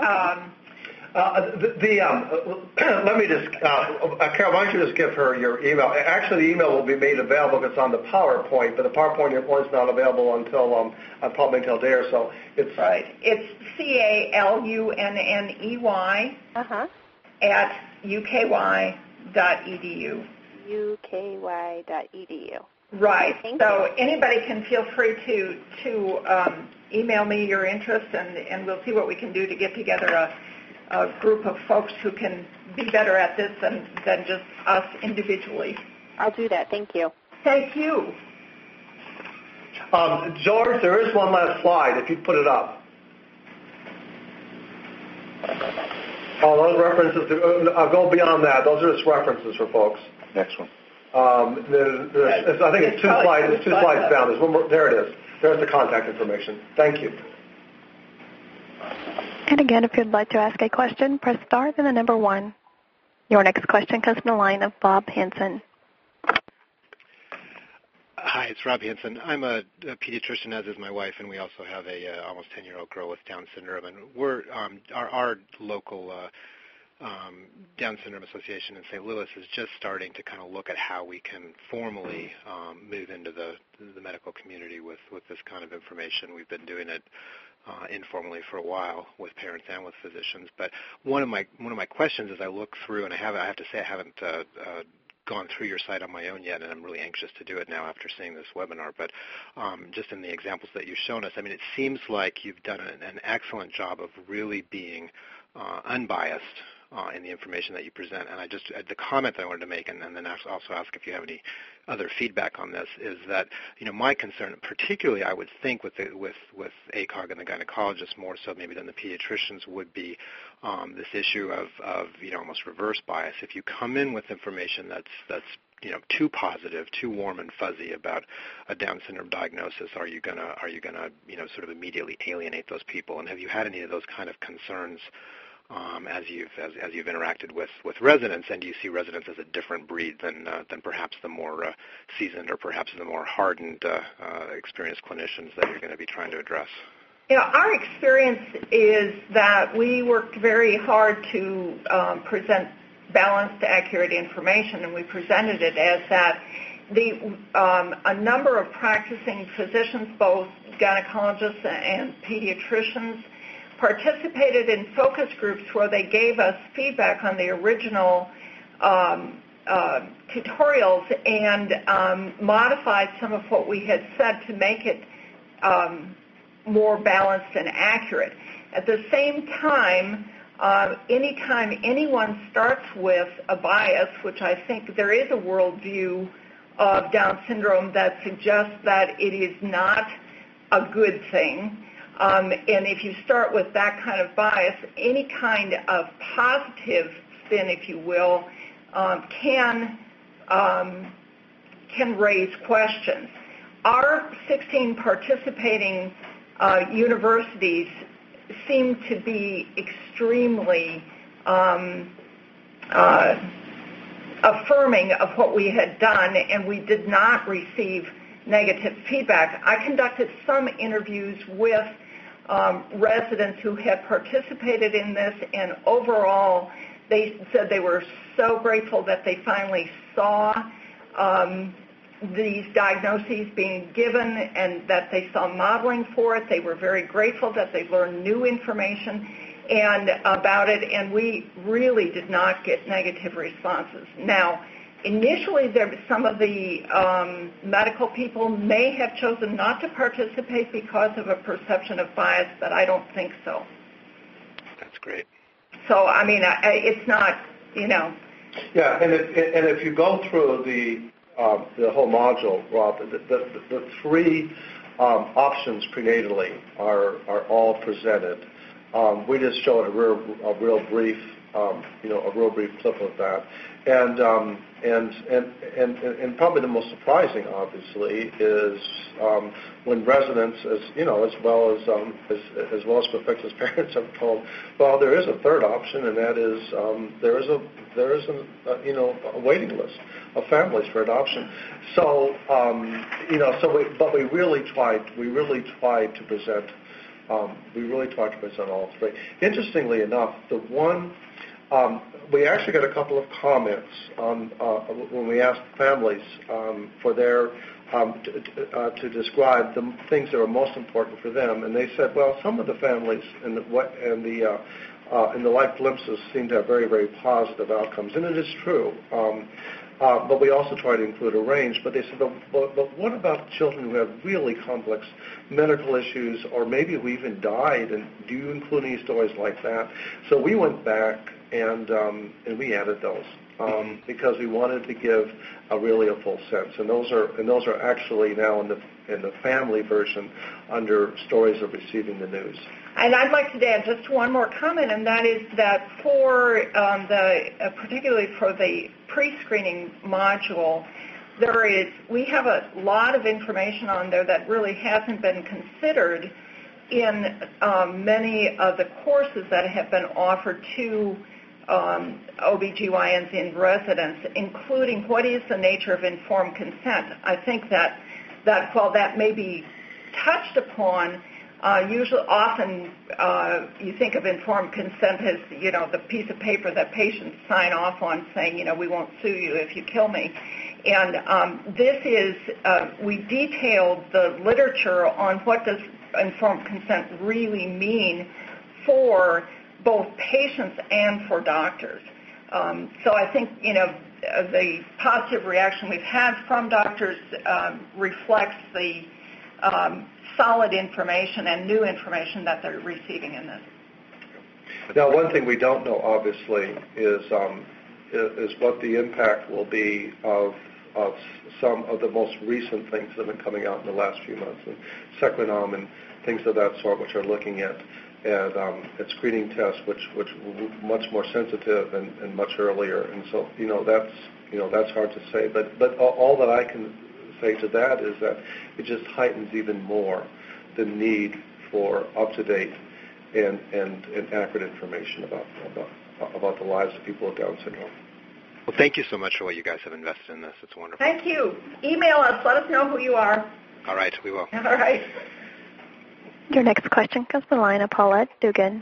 Let me just, Carol, why don't you just give her your email? Actually, the email will be made available because it's on the PowerPoint, but the PowerPoint is not available until probably until day or so. It's right. It's CALUNNEY at UKY.edu. UKY.edu. Right. So anybody can feel free to email me your interest, and we'll see what we can do to get together a group of folks who can be better at this than just us individually. I'll do that. Thank you. Thank you. George, there is one last slide, if you'd put it up. Oh, those references, I'll go beyond that. Those are just references for folks. Next one. I think it's two slides down. There's one more. There it is. There's the contact information. Thank you. And again, if you'd like to ask a question, press star, then the number 1. Your next question comes from the line of Bob Hansen. Hi, it's Rob Hansen. I'm a pediatrician, as is my wife, and we also have a almost 10-year-old girl with Down syndrome. And we're our local Down Syndrome Association in St. Louis is just starting to kind of look at how we can formally move into the medical community with this kind of information. We've been doing it informally for a while with parents and with physicians. But one of my questions as I look through, and I have to say I haven't gone through your site on my own yet, and I'm really anxious to do it now after seeing this webinar. But just in the examples that you've shown us, I mean, it seems like you've done an excellent job of really being unbiased in the information that you present. And the comment that I wanted to make, and then also ask if you have any other feedback on this, is that my concern, particularly I would think with ACOG and the gynecologist more so maybe than the pediatricians, would be this issue of almost reverse bias. If you come in with information that's too positive, too warm and fuzzy about a Down syndrome diagnosis, are you gonna sort of immediately alienate those people? And have you had any of those kind of concerns as you've interacted with residents, and do you see residents as a different breed than perhaps the more seasoned or perhaps the more hardened, experienced clinicians that you're going to be trying to address? Our experience is that we worked very hard to present balanced, accurate information, and we presented it as that. A number of practicing physicians, both gynecologists and pediatricians, participated in focus groups where they gave us feedback on the original tutorials and modified some of what we had said to make it more balanced and accurate. At the same time, anytime anyone starts with a bias, which I think there is a worldview of Down syndrome that suggests that it is not a good thing, and if you start with that kind of bias, any kind of positive spin, if you will, can raise questions. Our 16 participating universities seem to be extremely affirming of what we had done, and we did not receive negative feedback. I conducted some interviews with residents who had participated in this, and overall they said they were so grateful that they finally saw these diagnoses being given and that they saw modeling for it. They were very grateful that they learned new information about it, and we really did not get negative responses. Now, initially, some of the medical people may have chosen not to participate because of a perception of bias, but I don't think so. That's great. So, I mean, it's not, Yeah, and if you go through the whole module, Rob, the three options prenatally are all presented. We just showed a real brief clip of that, and probably the most surprising, obviously, is when residents, as well as prospective parents, have told, well, there is a third option, and that is there is a waiting list of families for adoption. So but we really tried to present. We really tried to present all three. Interestingly enough, we actually got a couple of comments when we asked families for their to describe the things that were most important for them, and they said, well, some of the families and the life glimpses seem to have very, very positive outcomes, and it is true. But we also try to include a range. But they said, but what about children who have really complex medical issues, or maybe who even died? And do you include any stories like that? So we went back and we added those because we wanted to give a full sense. And those are actually now in the family version under stories of receiving the news. And I'd like to add just one more comment, and that is that for particularly for the pre-screening module, we have a lot of information on there that really hasn't been considered in many of the courses that have been offered to OBGYNs in residence, including what is the nature of informed consent. I think that while that may be touched upon, often you think of informed consent as, the piece of paper that patients sign off on saying, we won't sue you if you kill me. And this is, we detailed the literature on what does informed consent really mean for both patients and for doctors. So I think, the positive reaction we've had from doctors reflects the solid information and new information that they're receiving in this. Now, one thing we don't know, obviously, is what the impact will be of some of the most recent things that have been coming out in the last few months, and Sequenom and things of that sort, which are looking at screening tests, which were much more sensitive and much earlier, and so that's hard to say. But all that I can say to that is that it just heightens even more the need for up-to-date and accurate information about the lives of people with Down syndrome. Well, thank you so much for what you guys have invested in this. It's wonderful. Thank you. Email us. Let us know who you are. All right, we will. All right. Your next question comes from the line of Paulette Dugan.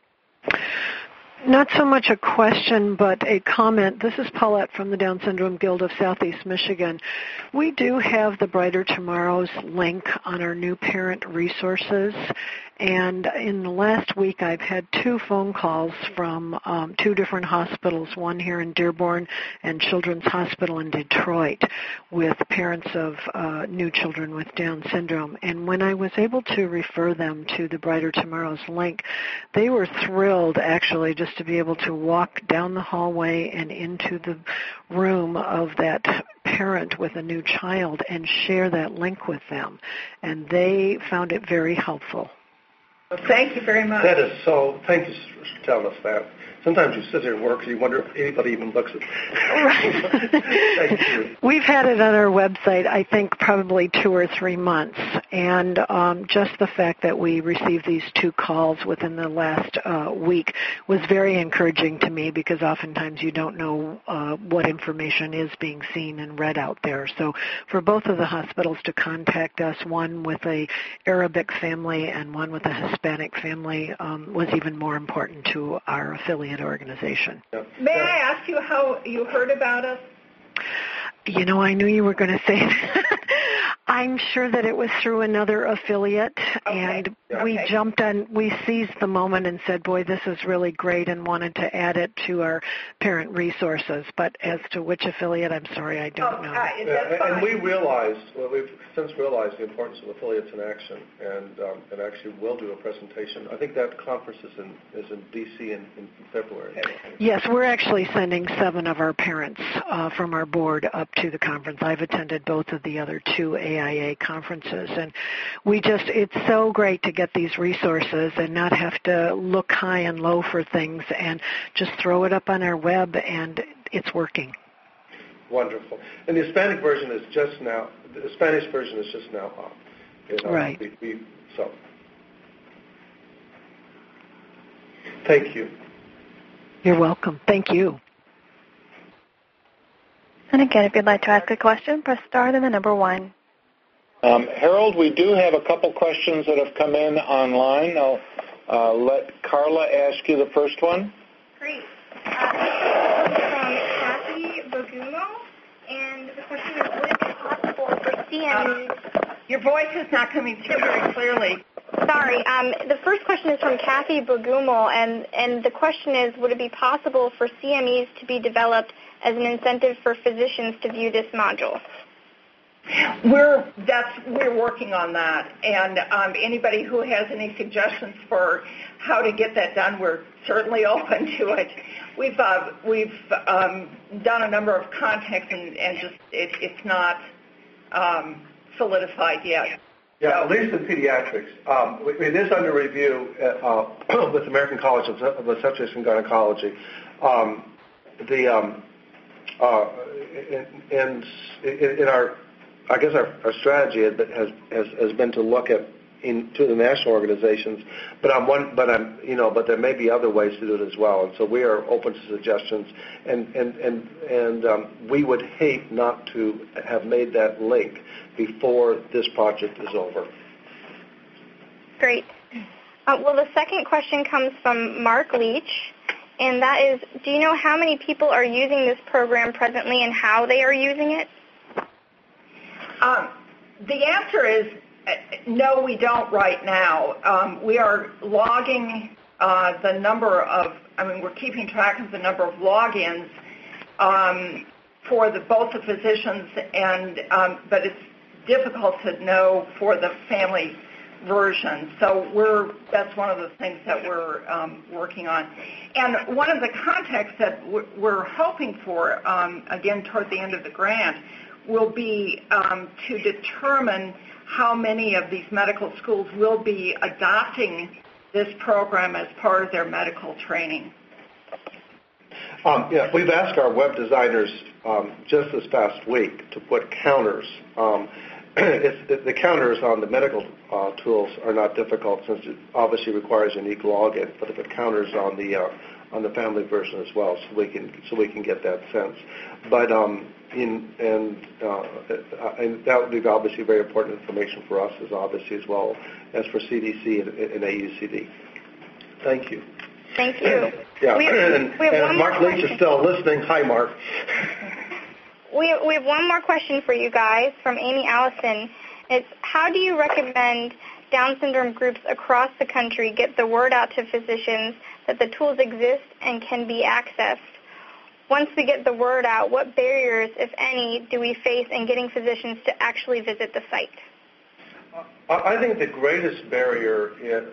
Not so much a question, but a comment. This is Paulette from the Down Syndrome Guild of Southeast Michigan. We do have the Brighter Tomorrows link on our new parent resources, and in the last week I've had 2 phone calls from 2 different hospitals, one here in Dearborn and Children's Hospital in Detroit, with parents of new children with Down syndrome. And when I was able to refer them to the Brighter Tomorrows link, they were thrilled, actually, just to be able to walk down the hallway and into the room of that parent with a new child and share that link with them. And they found it very helpful. Well, thank you very much. That is so. Thank you for telling us that. Sometimes you sit here and work and you wonder if anybody even looks at it. Right. Thank you. We've had it on our website, I think, probably 2 or 3 months. And just the fact that we received these 2 calls within the last week was very encouraging to me, because oftentimes you don't know what information is being seen and read out there. So for both of the hospitals to contact us, one with a Arabic family and one with a Hispanic family, was even more important to our affiliate organization. May I ask you how you heard about us? I knew you were going to say that. I'm sure that it was through another affiliate, and we jumped on, we seized the moment and said, boy, this is really great, and wanted to add it to our parent resources. But as to which affiliate, I'm sorry, I don't know. And we realized, we've since realized the importance of affiliates in action, and actually will do a presentation. I think that conference is in D.C. in February. Yes, we're actually sending 7 of our parents from our board up to the conference. I've attended both of the other 2 AIA conferences. And it's so great to get these resources and not have to look high and low for things and just throw it up on our web, and it's working. Wonderful. And the Hispanic version is just now, the Spanish version is just now up. Right. So, thank you. You're welcome. Thank you. And again, if you'd like to ask a question, press star then the number 1. Harold, we do have a couple questions that have come in online. I'll let Carla ask you the first one. Great. From Kathy Bogumo, and the question is, would it be possible for CMEs... Your voice is not coming through very clearly. Sorry. The first question is from Kathy Bogumo, and the question is, would it be possible for CMEs to be developed as an incentive for physicians to view this module? We're working on that, and anybody who has any suggestions for how to get that done, we're certainly open to it. We've done a number of contacts, and just it's not solidified yet. Yeah, at least in pediatrics. It is under review with the American College of Obstetrics and Gynecology. In our strategy has been to look at to the national organizations, but there may be other ways to do it as well, and so we are open to suggestions, and we would hate not to have made that link before this project is over. Great. Well, the second question comes from Mark Leach, and that is, do you know how many people are using this program presently and how they are using it? The answer is no, we don't right now. We are logging the number of, we're keeping track of the number of logins for both the physicians but it's difficult to know for the family version. So that's one of the things that we're working on. And one of the contacts that we're hoping for, again, toward the end of the grant, will be to determine how many of these medical schools will be adopting this program as part of their medical training. We've asked our web designers just this past week to put counters. The counters on the medical tools are not difficult since it obviously requires a unique login, but to put counters on the family version as well, so we can get that sense. But and that would be obviously very important information for us as well as for CDC and AUCD. Thank you. Thank you. Yeah, and Mark Leach is still listening. Hi, Mark. We have one more question for you guys from Amy Allison. It's, how do you recommend Down syndrome groups across the country get the word out to physicians that the tools exist and can be accessed? Once we get the word out, what barriers, if any, do we face in getting physicians to actually visit the site? I think the greatest barrier is,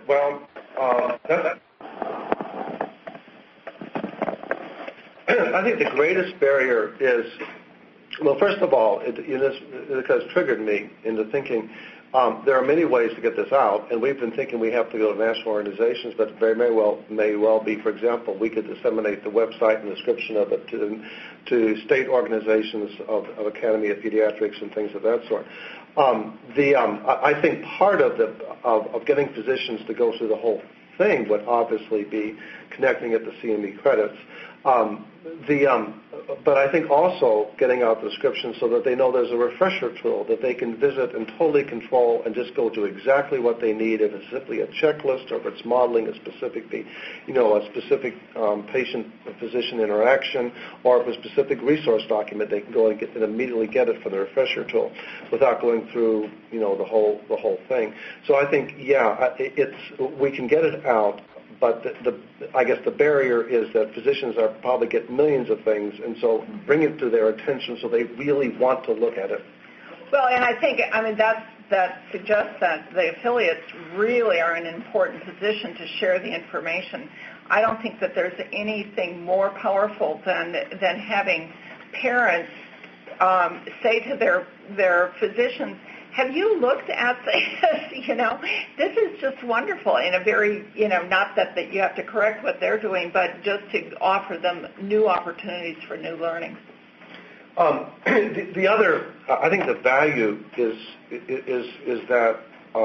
I think the greatest barrier is, first of all, it has triggered me into thinking there are many ways to get this out, and we've been thinking we have to go to national organizations, but may well be, for example, we could disseminate the website and description of it to state organizations of Academy of Pediatrics and things of that sort. I think part of getting physicians to go through the whole thing would obviously be connecting it to CME credits. But I think also getting out the description so that they know there's a refresher tool that they can visit and totally control and just go to exactly what they need. If it's simply a checklist or if it's modeling a specific patient-physician interaction, or if a specific resource document, they can go and immediately get it from the refresher tool without going through the whole thing. So I think we can get it out. But I guess the barrier is that physicians probably get millions of things, and so bring it to their attention so they really want to look at it. Well, and I think, that suggests that the affiliates really are in an important position to share the information. I don't think that there's anything more powerful than having parents say to their physicians, have you looked at this? This is just wonderful in a very, not that you have to correct what they're doing, but just to offer them new opportunities for new learning. The other, I think the value is that,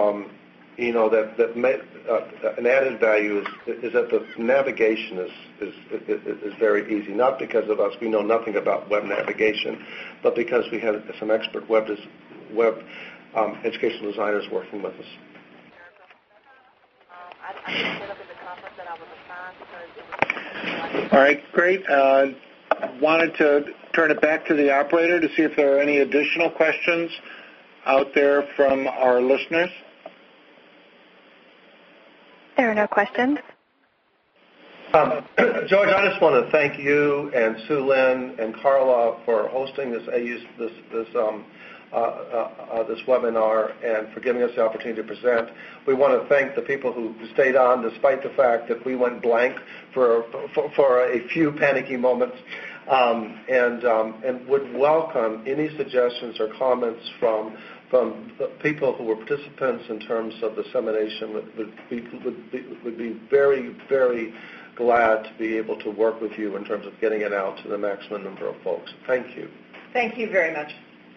an added value is that the navigation is very easy. Not because of us, we know nothing about web navigation, but because we have some expert web educational designers working with us. All right, great. Wanted to turn it back to the operator to see if there are any additional questions out there from our listeners. There are no questions. George, I just want to thank you and Sue Lynn and Carla for hosting this webinar and for giving us the opportunity to present. We want to thank the people who stayed on despite the fact that we went blank for a few panicky moments, and would welcome any suggestions or comments from the people who were participants in terms of dissemination. Would be very, very glad to be able to work with you in terms of getting it out to the maximum number of folks. Thank you. Thank you very much.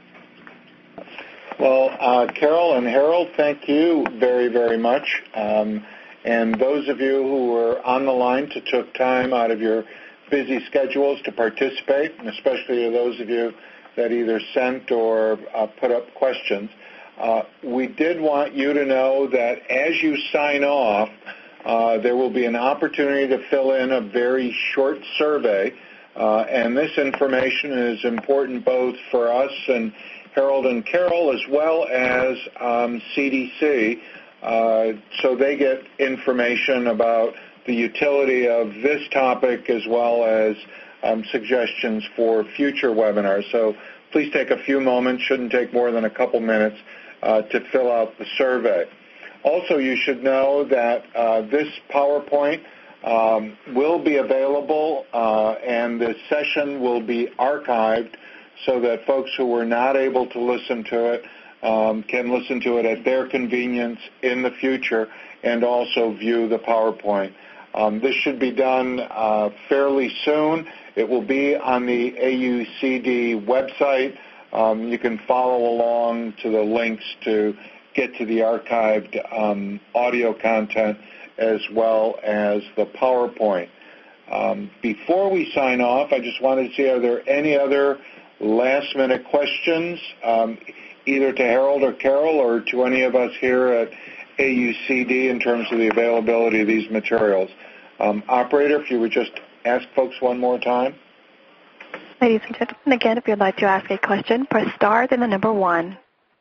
Well, Carol and Harold, thank you very, very much. And those of you who were on the line to took time out of your busy schedules to participate, and especially those of you that either sent or put up questions, we did want you to know that as you sign off, there will be an opportunity to fill in a very short survey, and this information is important both for us and Harold and Carol as well as CDC, so they get information about the utility of this topic as well as suggestions for future webinars. So please take a few moments, shouldn't take more than a couple minutes, to fill out the survey. Also, you should know that this PowerPoint will be available and the session will be archived so that folks who were not able to listen to it can listen to it at their convenience in the future and also view the PowerPoint. This should be done fairly soon. It will be on the AUCD website. You can follow along to the links to get to the archived audio content as well as the PowerPoint. Before we sign off, I just wanted to see, are there any other last-minute questions, either to Harold or Carol or to any of us here at AUCD in terms of the availability of these materials? Operator, if you would just ask folks one more time. Ladies and gentlemen, again, if you'd like to ask a question, press star, then the number 1.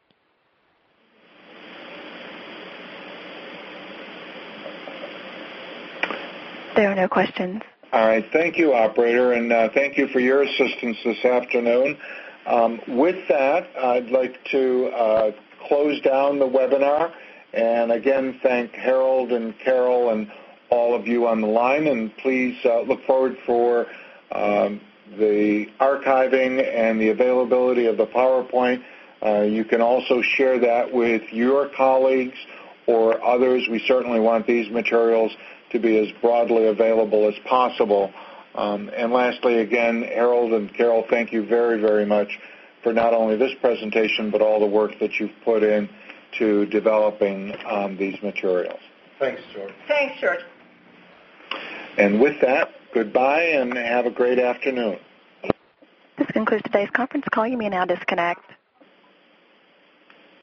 There are no questions. All right. Thank you, Operator, and thank you for your assistance this afternoon. With that, I'd like to close down the webinar and, again, thank Harold and Carol and all of you on the line, and please look forward for the archiving and the availability of the PowerPoint. You can also share that with your colleagues or others. We certainly want these materials to be as broadly available as possible. And lastly, again, Harold and Carol, thank you very, very much for not only this presentation, but all the work that you've put in to developing these materials. Thanks, George. Thanks, George. And with that, goodbye and have a great afternoon. This concludes today's conference call. You may now disconnect.